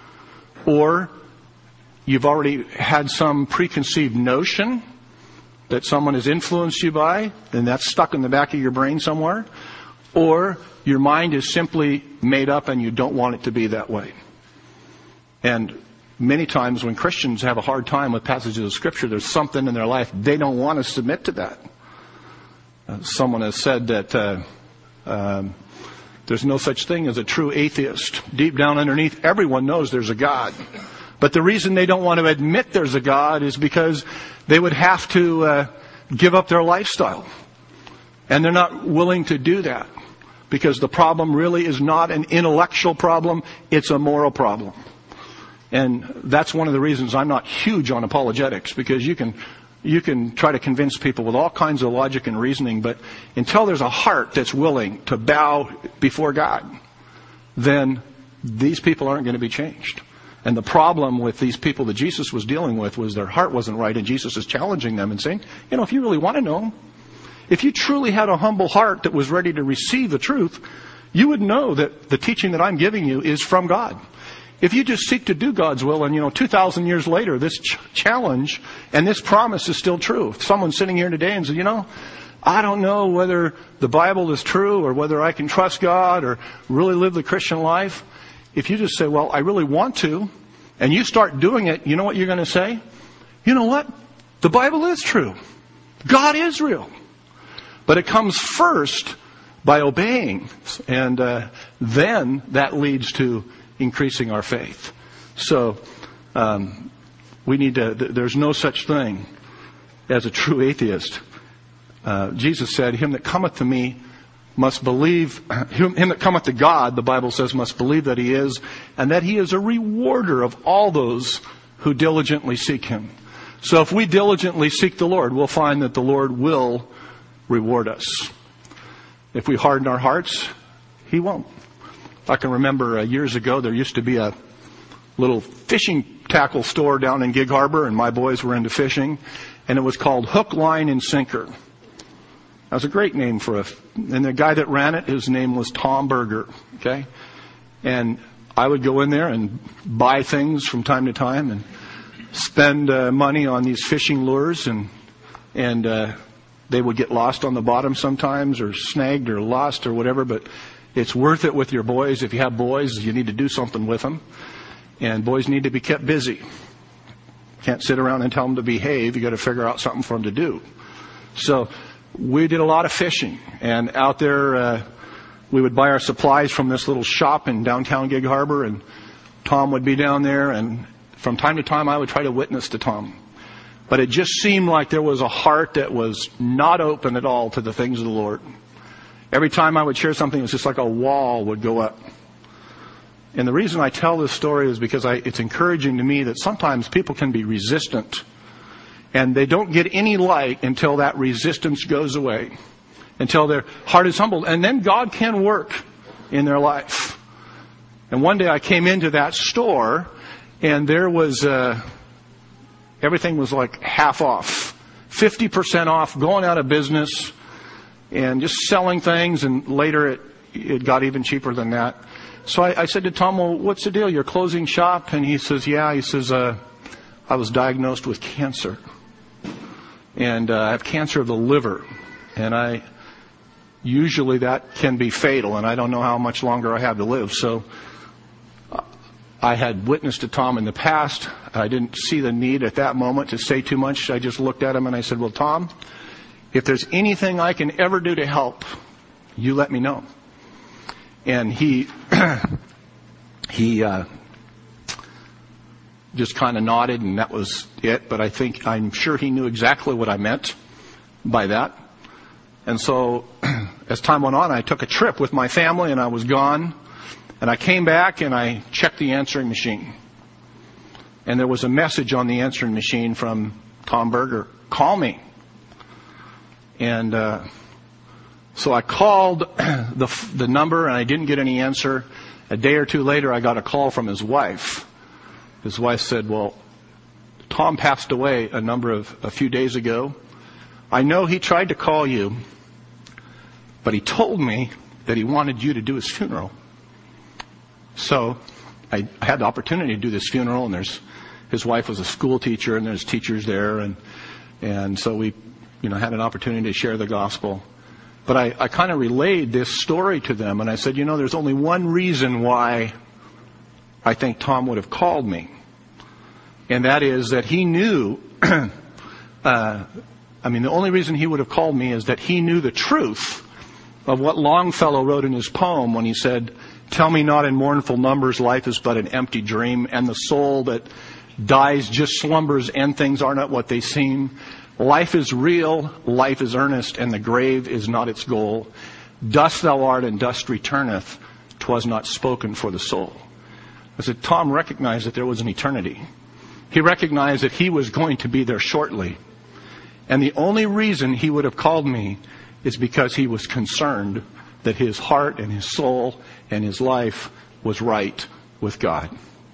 or you've already had some preconceived notion that someone has influenced you by, and that's stuck in the back of your brain somewhere, or your mind is simply made up and you don't want it to be that way. And many times when Christians have a hard time with passages of Scripture, there's something in their life they don't want to submit to that. Uh, someone has said that uh, um, there's no such thing as a true atheist. Deep down underneath, everyone knows there's a God. But the reason they don't want to admit there's a God is because they would have to uh, give up their lifestyle. And they're not willing to do that. Because the problem really is not an intellectual problem, it's a moral problem. And that's one of the reasons I'm not huge on apologetics, because you can you can try to convince people with all kinds of logic and reasoning, but until there's a heart that's willing to bow before God, then these people aren't going to be changed. And the problem with these people that Jesus was dealing with was their heart wasn't right, and Jesus is challenging them and saying, you know, if you really want to know, if you truly had a humble heart that was ready to receive the truth, you would know that the teaching that I'm giving you is from God. If you just seek to do God's will, and you know, two thousand years later, this ch- challenge and this promise is still true. If someone's sitting here today and says, you know, I don't know whether the Bible is true or whether I can trust God or really live the Christian life. If you just say, well, I really want to, and you start doing it, you know what you're going to say? You know what? The Bible is true. God is real. But it comes first by obeying, and uh, then that leads to increasing our faith. So um, we need to. Th- there's no such thing as a true atheist. Uh, Jesus said, "Him that cometh to me must believe. Him, him that cometh to God," the Bible says, "must believe that He is, and that He is a rewarder of all those who diligently seek Him." So if we diligently seek the Lord, we'll find that the Lord will reward us. If we harden our hearts, He won't. I can remember uh, years ago there used to be a little fishing tackle store down in Gig Harbor, and my boys were into fishing, and it was called Hook, Line, and Sinker. That was a great name for a, and the guy that ran it, his name was Tom Berger, okay? And I would go in there and buy things from time to time and spend uh, money on these fishing lures, and and uh, they would get lost on the bottom sometimes, or snagged or lost or whatever, but It's worth it with your boys. If you have boys, you need to do something with them. And boys need to be kept busy. Can't sit around and tell them to behave. You got to figure out something for them to do. So we did a lot of fishing. And out there, uh, we would buy our supplies from this little shop in downtown Gig Harbor. And Tom would be down there. And from time to time, I would try to witness to Tom. But it just seemed like there was a heart that was not open at all to the things of the Lord. Every time I would share something, it was just like a wall would go up. And the reason I tell this story is because I, it's encouraging to me that sometimes people can be resistant. And they don't get any light until that resistance goes away. Until their heart is humbled. And then God can work in their life. And one day I came into that store and there was, uh, everything was like half off. fifty percent off, going out of business. And just selling things. And later it, it got even cheaper than that. So I, I said to Tom, well, what's the deal? You're closing shop? And he says, yeah. He says, uh, I was diagnosed with cancer. And uh, I have cancer of the liver. And I, usually that can be fatal. And I don't know how much longer I have to live. So uh, I had witnessed to Tom in the past. I didn't see the need at that moment to say too much. I just looked at him and I said, well, Tom, if there's anything I can ever do to help, you let me know. And he, he, uh, just kind of nodded and that was it. But I think, I'm sure he knew exactly what I meant by that. And so as time went on, I took a trip with my family and I was gone. And I came back and I checked the answering machine. And there was a message on the answering machine from Tom Berger. Call me. And, uh, So I called the the number and I didn't get any answer. A day or two later, I got a call from his wife. His wife said, well, Tom passed away a number of, a few days ago. I know he tried to call you, but he told me that he wanted you to do his funeral. So I had the opportunity to do this funeral, and there's, his wife was a school teacher and there's teachers there. And, and so we, you know, had an opportunity to share the gospel. But I, I kind of relayed this story to them, and I said, you know, there's only one reason why I think Tom would have called me. And that is that he knew, uh, I mean, the only reason he would have called me is that he knew the truth of what Longfellow wrote in his poem when he said, tell me not in mournful numbers, life is but an empty dream, and the soul that dies just slumbers, and things are not what they seem. Life is real, life is earnest, and the grave is not its goal. Dust thou art, and dust returneth, 'twas not spoken for the soul. I said, Tom recognized that there was an eternity. He recognized that he was going to be there shortly. And the only reason he would have called me is because he was concerned that his heart and his soul and his life was right with God.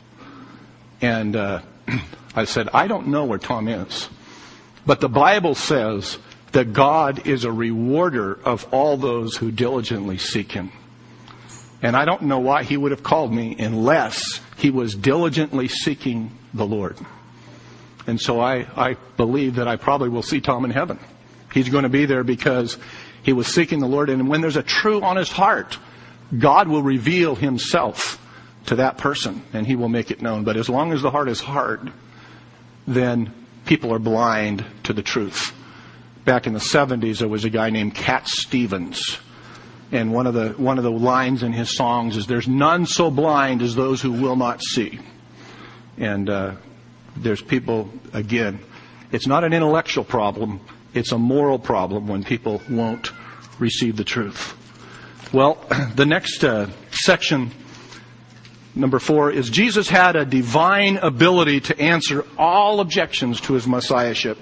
And uh, I said, I don't know where Tom is. But the Bible says that God is a rewarder of all those who diligently seek him. And I don't know why he would have called me unless he was diligently seeking the Lord. And so I, I believe that I probably will see Tom in heaven. He's going to be there because he was seeking the Lord. And when there's a true, honest heart, God will reveal himself to that person and he will make it known. But as long as the heart is hard, then people are blind to the truth. Back in the seventies, there was a guy named Cat Stevens. And one of the one of the lines in his songs is, there's none so blind as those who will not see. And uh, there's people, again, it's not an intellectual problem. It's a moral problem when people won't receive the truth. Well, the next uh, section, number four, is Jesus had a divine ability to answer all objections to his messiahship.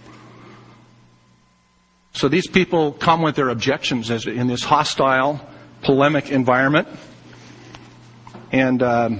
So these people come with their objections as in this hostile, polemic environment. And um,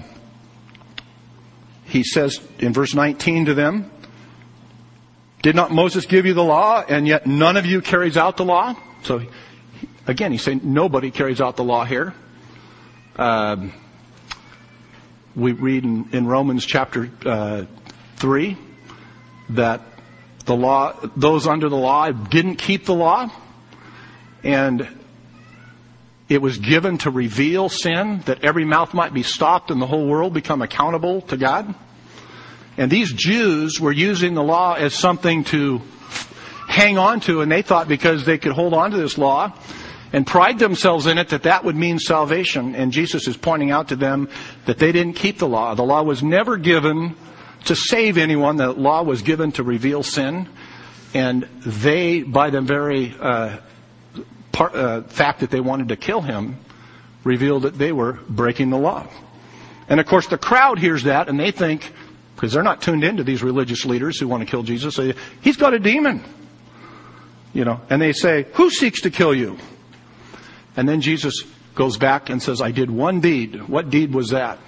he says in verse nineteen to them, did not Moses give you the law, and yet none of you carries out the law? So again, he's saying nobody carries out the law here. Um, We read in, in Romans chapter uh, three that the law, those under the law didn't keep the law. And It was given to reveal sin, that every mouth might be stopped and the whole world become accountable to God. And these Jews were using the law as something to hang on to, and they thought because they could hold on to this law and pride themselves in it, that that would mean salvation. And Jesus is pointing out to them that they didn't keep the law. The law was never given to save anyone. The law was given to reveal sin. And they, by the very uh, part, uh, fact that they wanted to kill him, revealed that they were breaking the law. And of course the crowd hears that, and they think, because they're not tuned into these religious leaders who want to kill Jesus, they, he's got a demon. You know, and they say, who seeks to kill you? And then Jesus goes back and says, I did one deed. What deed was that?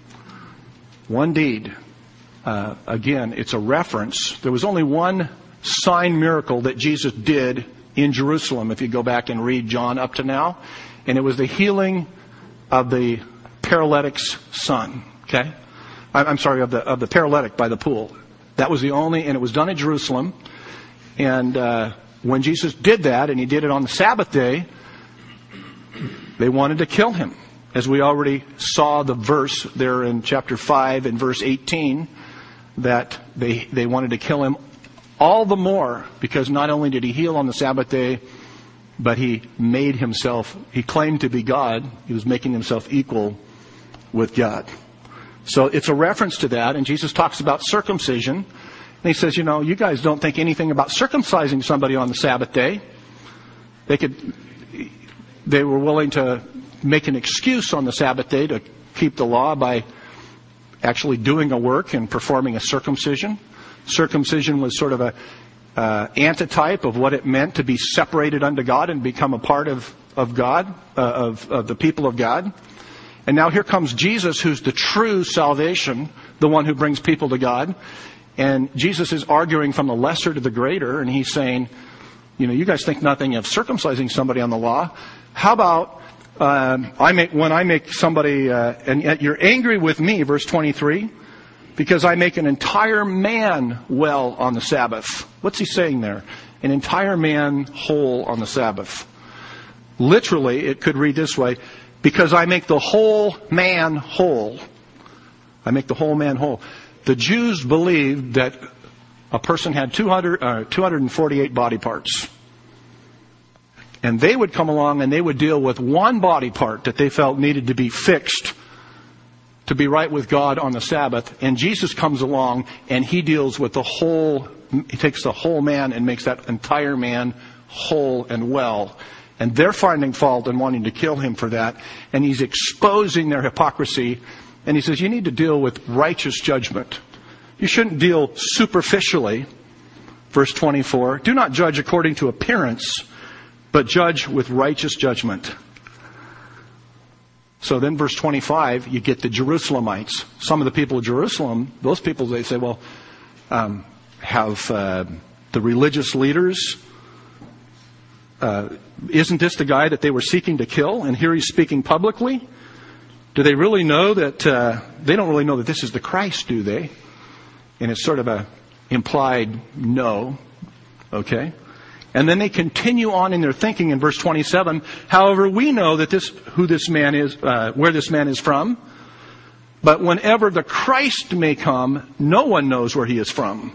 One deed. Uh, again, it's a reference. There was only one sign miracle that Jesus did in Jerusalem, if you go back and read John up to now. And it was the healing of the paralytic's son. Okay? I'm sorry, of the of the paralytic by the pool. That was the only, and it was done in Jerusalem. And uh, when Jesus did that, and he did it on the Sabbath day, they wanted to kill him. As we already saw the verse there in chapter five and verse eighteen, that they, they wanted to kill him all the more because not only did he heal on the Sabbath day, but he made himself, he claimed to be God. He was making himself equal with God. So it's a reference to that, and Jesus talks about circumcision. And he says, you know, you guys don't think anything about circumcising somebody on the Sabbath day. They could, they were willing to make an excuse on the Sabbath day to keep the law by actually doing a work and performing a circumcision. Circumcision was sort of a uh, antitype of what it meant to be separated unto God and become a part of, of God, uh, of, of the people of God. And now here comes Jesus, who's the true salvation, the one who brings people to God. And Jesus is arguing from the lesser to the greater, and he's saying, you know, you guys think nothing of circumcising somebody on the law. How about um, I make when I make somebody, uh, and yet you're angry with me, verse twenty-three, because I make an entire man well on the Sabbath. What's he saying there? An entire man whole on the Sabbath. Literally, it could read this way, because I make the whole man whole. I make the whole man whole. The Jews believed that a person had two hundred, uh, two hundred forty-eight body parts. And they would come along and they would deal with one body part that they felt needed to be fixed to be right with God on the Sabbath. And Jesus comes along and he deals with the whole, he takes the whole man and makes that entire man whole and well. And they're finding fault and wanting to kill him for that. And he's exposing their hypocrisy. And he says, you need to deal with righteous judgment. You shouldn't deal superficially. Verse twenty-four, do not judge according to appearance, but judge with righteous judgment. So then verse twenty-five, you get the Jerusalemites. Some of the people of Jerusalem, those people, they say, well, um, have uh, the religious leaders, uh, isn't this the guy that they were seeking to kill? And here he's speaking publicly. Do they really know that, uh, they don't really know that this is the Christ, do they? And it's sort of a implied no. Okay. And then they continue on in their thinking in verse twenty-seven. However, we know that this, who this man is, uh, where this man is from. But whenever the Christ may come, no one knows where he is from.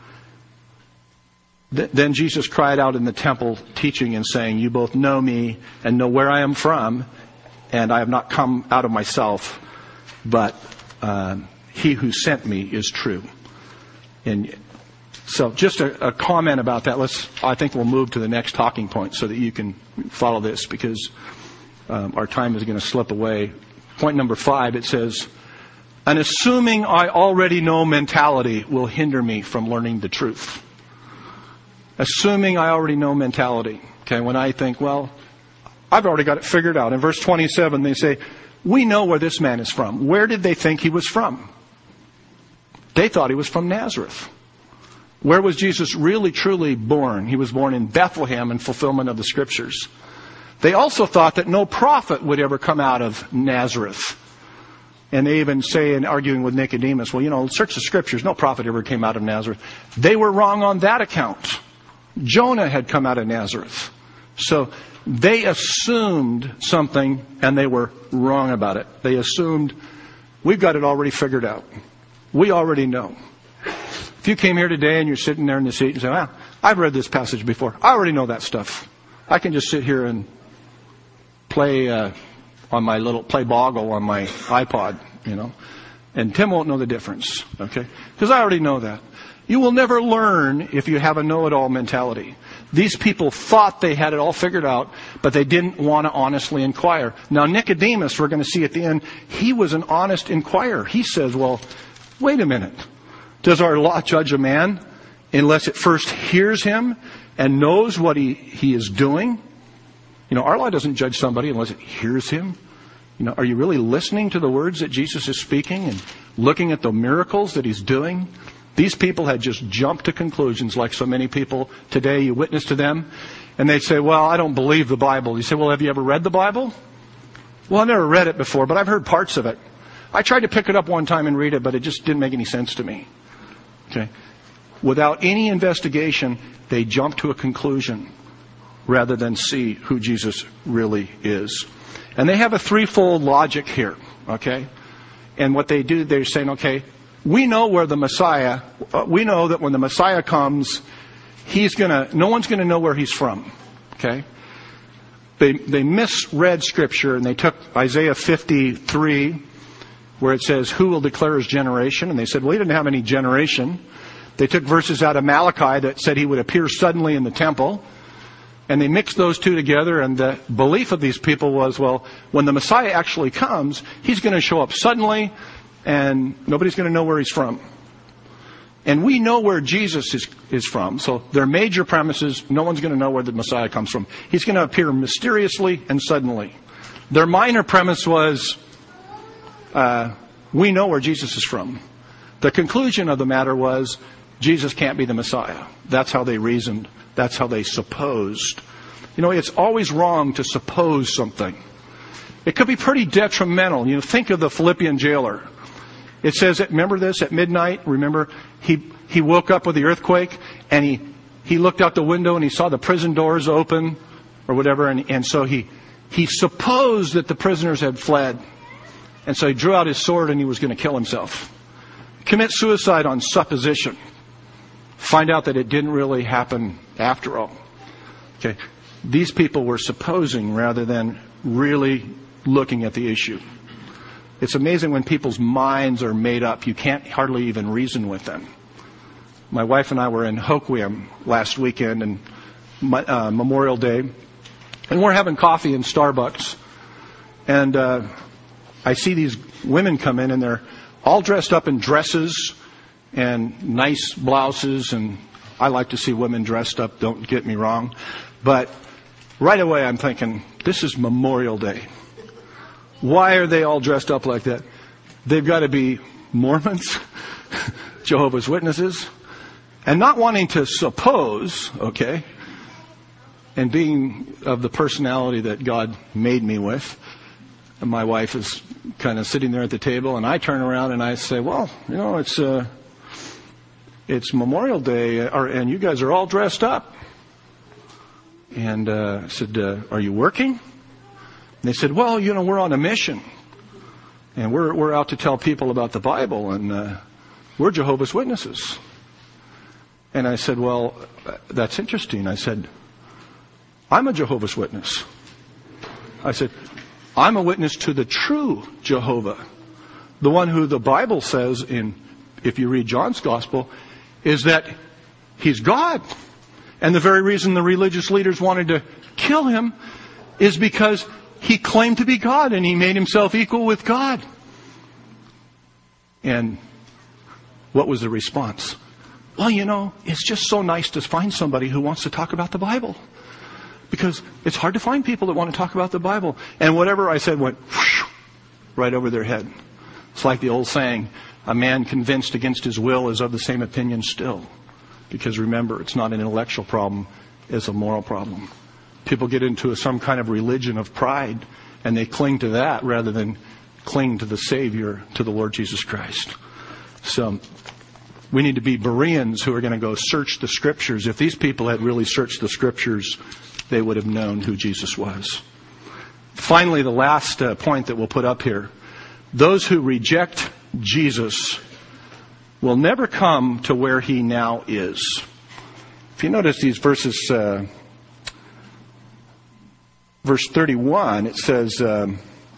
Th- then Jesus cried out in the temple, teaching and saying, you both know me and know where I am from, and I have not come out of myself, but uh, he who sent me is true. And so just a, a comment about that. Let's, I think we'll move to the next talking point so that you can follow this, because um, our time is going to slip away. Point number five, it says, an assuming I already know mentality will hinder me from learning the truth. Assuming I already know mentality. Okay, when I think, well, I've already got it figured out. In verse twenty-seven, they say, we know where this man is from. Where did they think he was from? They thought he was from Nazareth. Where was Jesus really, truly born? He was born in Bethlehem in fulfillment of the Scriptures. They also thought that no prophet would ever come out of Nazareth. And they even say, in arguing with Nicodemus, well, you know, search the Scriptures. No prophet ever came out of Nazareth. They were wrong on that account. Jonah had come out of Nazareth. So They assumed something and they were wrong about it. They assumed, we've got it already figured out. We already know. If you came here today and you're sitting there in the seat and say, well, I've read this passage before. I already know that stuff. I can just sit here and play uh, on my little, play Boggle on my iPod, you know. And Tim won't know the difference, okay? Because I already know that. You will never learn if you have a know-it-all mentality. These people thought they had it all figured out, but they didn't want to honestly inquire. Now, Nicodemus, we're going to see at the end, he was an honest inquirer. He says, well, wait a minute. Does our law judge a man unless it first hears him and knows what he, he is doing? You know, our law doesn't judge somebody unless it hears him. You know, are you really listening to the words that Jesus is speaking and looking at the miracles that he's doing? These people had just jumped to conclusions like so many people today. You witness to them and they say, well, I don't believe the Bible. You say, well, have you ever read the Bible? Well, I've never read it before, but I've heard parts of it. I tried to pick it up one time and read it, but it just didn't make any sense to me. Okay. Without any investigation, they jump to a conclusion rather than see who Jesus really is. And they have a threefold logic here, okay? And what they do, they're saying, okay, we know where the Messiah, uh, we know that when the Messiah comes, he's gonna, no one's gonna know where he's from, okay? They, they misread Scripture and they took Isaiah fifty-three, where it says, who will declare his generation? And they said, well, he didn't have any generation. They took verses out of Malachi that said he would appear suddenly in the temple. And they mixed those two together, and the belief of these people was, well, when the Messiah actually comes, he's going to show up suddenly, and nobody's going to know where he's from. And we know where Jesus is, is from, so their major premise is no one's going to know where the Messiah comes from. He's going to appear mysteriously and suddenly. Their minor premise was, uh, we know where Jesus is from. The conclusion of the matter was, Jesus can't be the Messiah. That's how they reasoned. That's how they supposed. You know, it's always wrong to suppose something. It could be pretty detrimental. You know, think of the Philippian jailer. It says, that, remember this, at midnight, remember, he he woke up with the earthquake, and he, he looked out the window and he saw the prison doors open, or whatever, and, and so he, he supposed that the prisoners had fled. And so he drew out his sword and he was going to kill himself. Commit suicide on supposition. Find out that it didn't really happen after all. Okay, these people were supposing rather than really looking at the issue. It's amazing when people's minds are made up. You can't hardly even reason with them. My wife and I were in Hoquiam last weekend and uh, Memorial Day, and we're having coffee in Starbucks. And uh, I see these women come in, and they're all dressed up in dresses and nice blouses, and I like to see women dressed up, don't get me wrong. But right away I'm thinking, this is Memorial Day. Why are they all dressed up like that? They've got to be Mormons, Jehovah's Witnesses, and not wanting to suppose, okay, and being of the personality that God made me with. And my wife is kind of sitting there at the table, and I turn around and I say, well, you know, it's uh, it's Memorial Day, or, and you guys are all dressed up. And uh, I said, uh, are you working? And they said, well, you know, we're on a mission. And we're we're out to tell people about the Bible, and uh, we're Jehovah's Witnesses. And I said, well, that's interesting. I said, I'm a Jehovah's Witness. I said, I'm a witness to the true Jehovah. The one who the Bible says, in, if you read John's Gospel, is that he's God. And the very reason the religious leaders wanted to kill him is because he claimed to be God and he made himself equal with God. And what was the response? Well, you know, it's just so nice to find somebody who wants to talk about the Bible. Because it's hard to find people that want to talk about the Bible. And whatever I said went whoosh, right over their head. It's like the old saying, a man convinced against his will is of the same opinion still. Because remember, it's not an intellectual problem, it's a moral problem. People get into a, some kind of religion of pride, and they cling to that rather than cling to the Savior, to the Lord Jesus Christ. So we need to be Bereans who are going to go search the Scriptures. If these people had really searched the Scriptures, they would have known who Jesus was. Finally, the last uh, point that we'll put up here. Those who reject Jesus will never come to where he now is. If you notice these verses, uh, verse thirty-one, it says, um,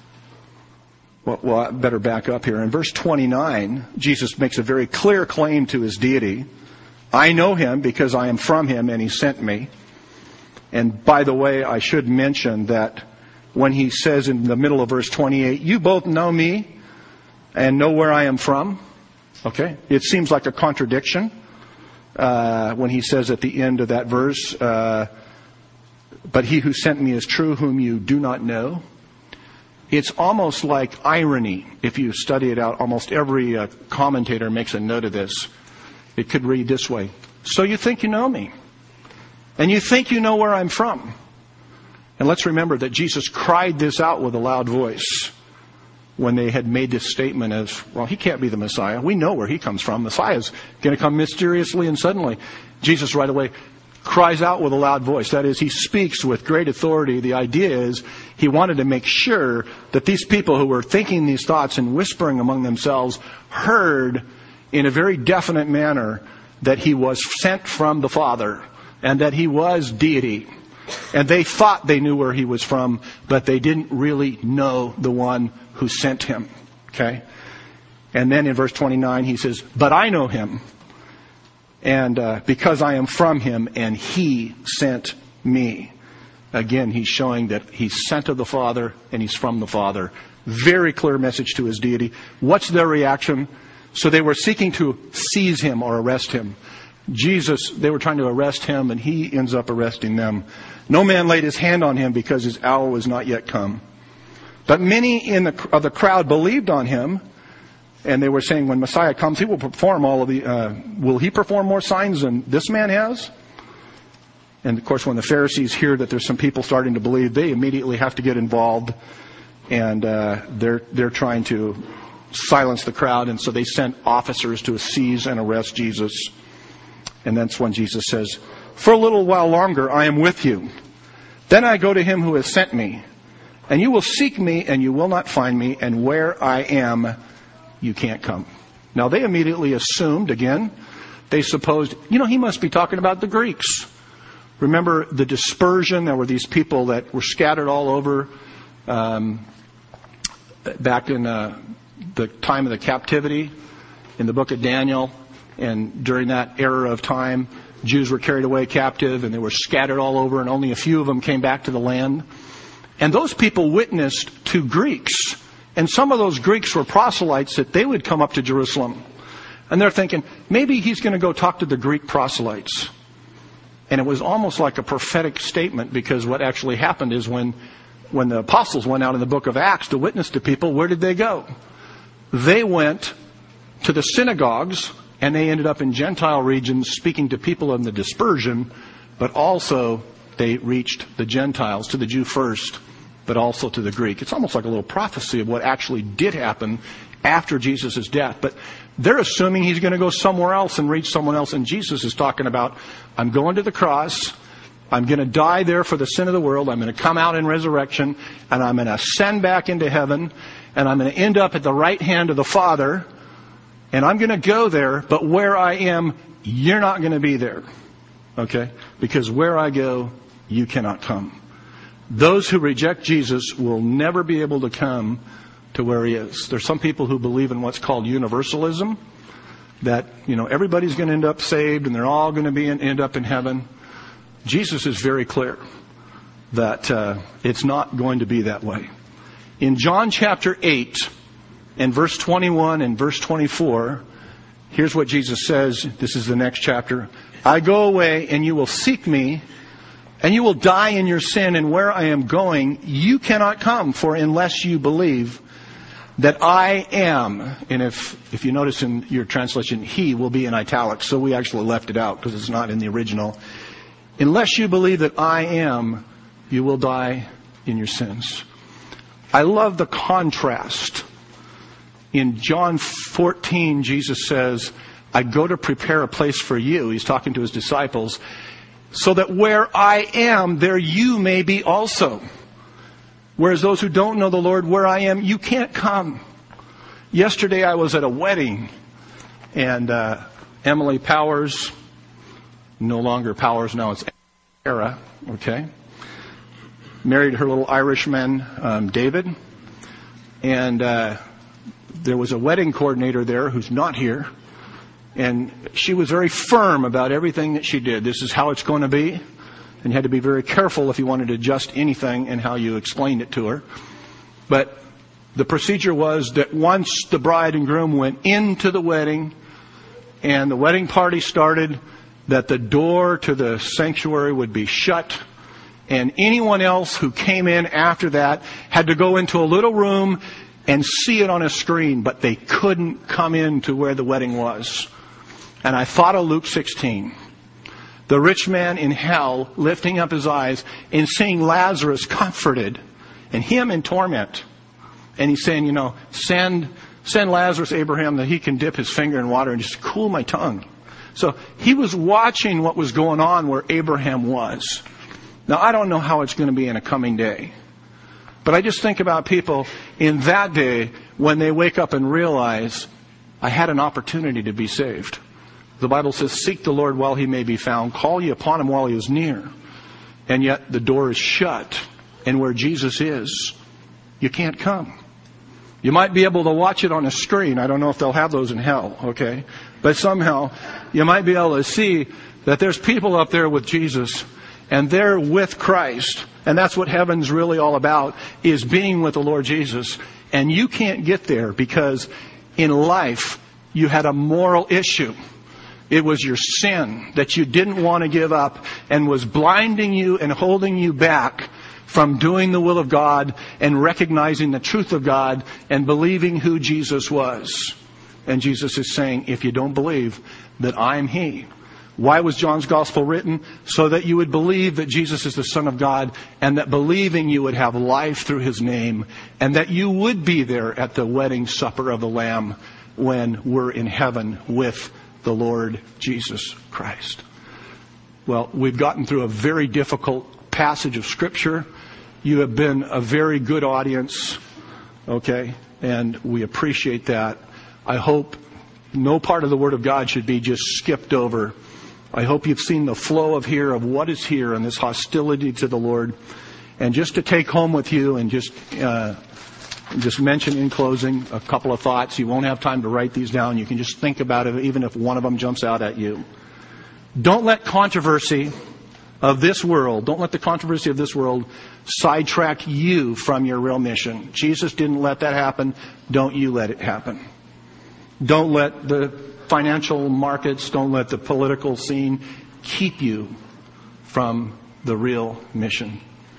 well, well, I better back up here. In verse twenty-nine, Jesus makes a very clear claim to his deity. I know him because I am from him and he sent me. And by the way, I should mention that when he says in the middle of verse twenty-eight, you both know me and know where I am from. Okay, it seems like a contradiction uh, when he says at the end of that verse, uh, but he who sent me is true, whom you do not know. It's almost like irony if you study it out. Almost every uh, commentator makes a note of this. It could read this way. So you think you know me, and you think you know where I'm from. And let's remember that Jesus cried this out with a loud voice when they had made this statement of, well, he can't be the Messiah. We know where he comes from. Messiah's going to come mysteriously and suddenly. Jesus right away cries out with a loud voice. That is, he speaks with great authority. The idea is he wanted to make sure that these people who were thinking these thoughts and whispering among themselves heard in a very definite manner that he was sent from the Father and that he was deity. And they thought they knew where he was from, but they didn't really know the one who sent him. Okay? And then in verse twenty-nine he says, but I know him, and uh, because I am from him, and he sent me. Again, he's showing that he's sent of the Father, and he's from the Father. Very clear message to his deity. What's their reaction? So they were seeking to seize him or arrest him. Jesus, they were trying to arrest him, and he ends up arresting them. No man laid his hand on him because his hour was not yet come. But many in the, of the crowd believed on him, and they were saying, when Messiah comes, he will perform all of the, uh, will he perform more signs than this man has? And of course, when the Pharisees hear that there's some people starting to believe, they immediately have to get involved, and uh, they're they're trying to silence the crowd, and so they sent officers to seize and arrest Jesus. And that's when Jesus says, for a little while longer I am with you. Then I go to him who has sent me. And you will seek me and you will not find me. And where I am, you can't come. Now they immediately assumed, again, they supposed, you know, he must be talking about the Greeks. Remember the dispersion? There were these people that were scattered all over um, back in uh, the time of the captivity in the book of Daniel. And during that era of time, Jews were carried away captive and they were scattered all over, and only a few of them came back to the land. And those people witnessed to Greeks. And some of those Greeks were proselytes that they would come up to Jerusalem. And they're thinking, maybe he's going to go talk to the Greek proselytes. And it was almost like a prophetic statement, because what actually happened is when, when the apostles went out in the book of Acts to witness to people, where did they go? They went to the synagogues, and they ended up in Gentile regions speaking to people in the dispersion, but also they reached the Gentiles, to the Jew first, but also to the Greek. It's almost like a little prophecy of what actually did happen after Jesus' death. But they're assuming he's going to go somewhere else and reach someone else. And Jesus is talking about, I'm going to the cross. I'm going to die there for the sin of the world. I'm going to come out in resurrection. And I'm going to ascend back into heaven. And I'm going to end up at the right hand of the Father. And I'm going to go there. But where I am, you're not going to be there. Okay? Because where I go, you cannot come. Those who reject Jesus will never be able to come to where he is. There's some people who believe in what's called universalism, that, you know, everybody's going to end up saved and they're all going to be in, end up in heaven. Jesus is very clear that uh, it's not going to be that way. In John chapter eight and verse twenty-one and verse twenty-four, here's what Jesus says. This is the next chapter. I go away and you will seek me, and you will die in your sin, and where I am going, you cannot come, for unless you believe that I am, and if if you notice in your translation, he will be in italics, so we actually left it out because it's not in the original. Unless you believe that I am, you will die in your sins. I love the contrast. In John fourteen, Jesus says, I go to prepare a place for you. He's talking to his disciples. so that where I am, there you may be also. Whereas those who don't know the Lord, where I am, you can't come. Yesterday I was at a wedding, and uh, Emily Powers, no longer Powers, now it's Era, okay, married her little Irishman, um, David. And uh, there was a wedding coordinator there who's not here. And she was very firm about everything that she did. This is how it's going to be. And you had to be very careful if you wanted to adjust anything in how you explained it to her. But the procedure was that once the bride and groom went into the wedding and the wedding party started, that the door to the sanctuary would be shut, and anyone else who came in after that had to go into a little room and see it on a screen, but they couldn't come into where the wedding was. And I thought of Luke sixteen. The rich man in hell lifting up his eyes and seeing Lazarus comforted and him in torment. And he's saying, you know, send, send Lazarus, Abraham, that he can dip his finger in water and just cool my tongue. So he was watching what was going on where Abraham was. Now, I don't know how it's going to be in a coming day. But I just think about people in that day when they wake up and realize, I had an opportunity to be saved. The Bible says, seek the Lord while he may be found. Call ye upon him while he is near. And yet the door is shut. And where Jesus is, you can't come. You might be able to watch it on a screen. I don't know if they'll have those in hell, okay? But somehow you might be able to see that there's people up there with Jesus and they're with Christ. And that's what heaven's really all about, is being with the Lord Jesus. And you can't get there because in life you had a moral issue. It was your sin that you didn't want to give up and was blinding you and holding you back from doing the will of God and recognizing the truth of God and believing who Jesus was. And Jesus is saying, if you don't believe that I'm He. Why was John's Gospel written? So that you would believe that Jesus is the Son of God, and that believing you would have life through His name, and that you would be there at the wedding supper of the Lamb when we're in heaven with the Lord Jesus Christ. Well, we've gotten through a very difficult passage of Scripture. You have been a very good audience, okay? And we appreciate that. I hope no part of the Word of God should be just skipped over. I hope you've seen the flow of here, of what is here, and this hostility to the Lord. And just to take home with you and just uh, just mention in closing a couple of thoughts. You won't have time to write these down. You can just think about it, even if one of them jumps out at you. Don't let controversy of this world, don't let the controversy of this world sidetrack you from your real mission. Jesus didn't let that happen. Don't you let it happen. Don't let the financial markets, don't let the political scene keep you from the real mission.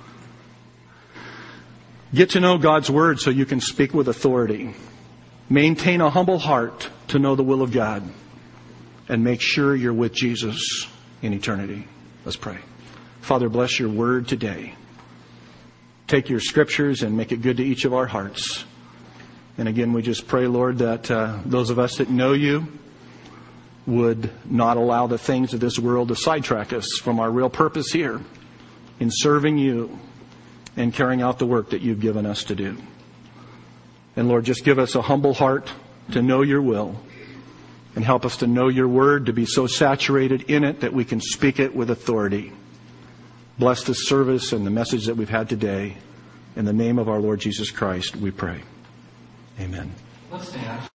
Get to know God's Word so you can speak with authority. Maintain a humble heart to know the will of God. And make sure you're with Jesus in eternity. Let's pray. Father, bless your Word today. Take your Scriptures and make it good to each of our hearts. And again, we just pray, Lord, that uh, those of us that know you would not allow the things of this world to sidetrack us from our real purpose here in serving you and carrying out the work that you've given us to do. And Lord, just give us a humble heart to know your will, and help us to know your word, to be so saturated in it that we can speak it with authority. Bless this service and the message that we've had today. In the name of our Lord Jesus Christ, we pray. Amen. Let's stand.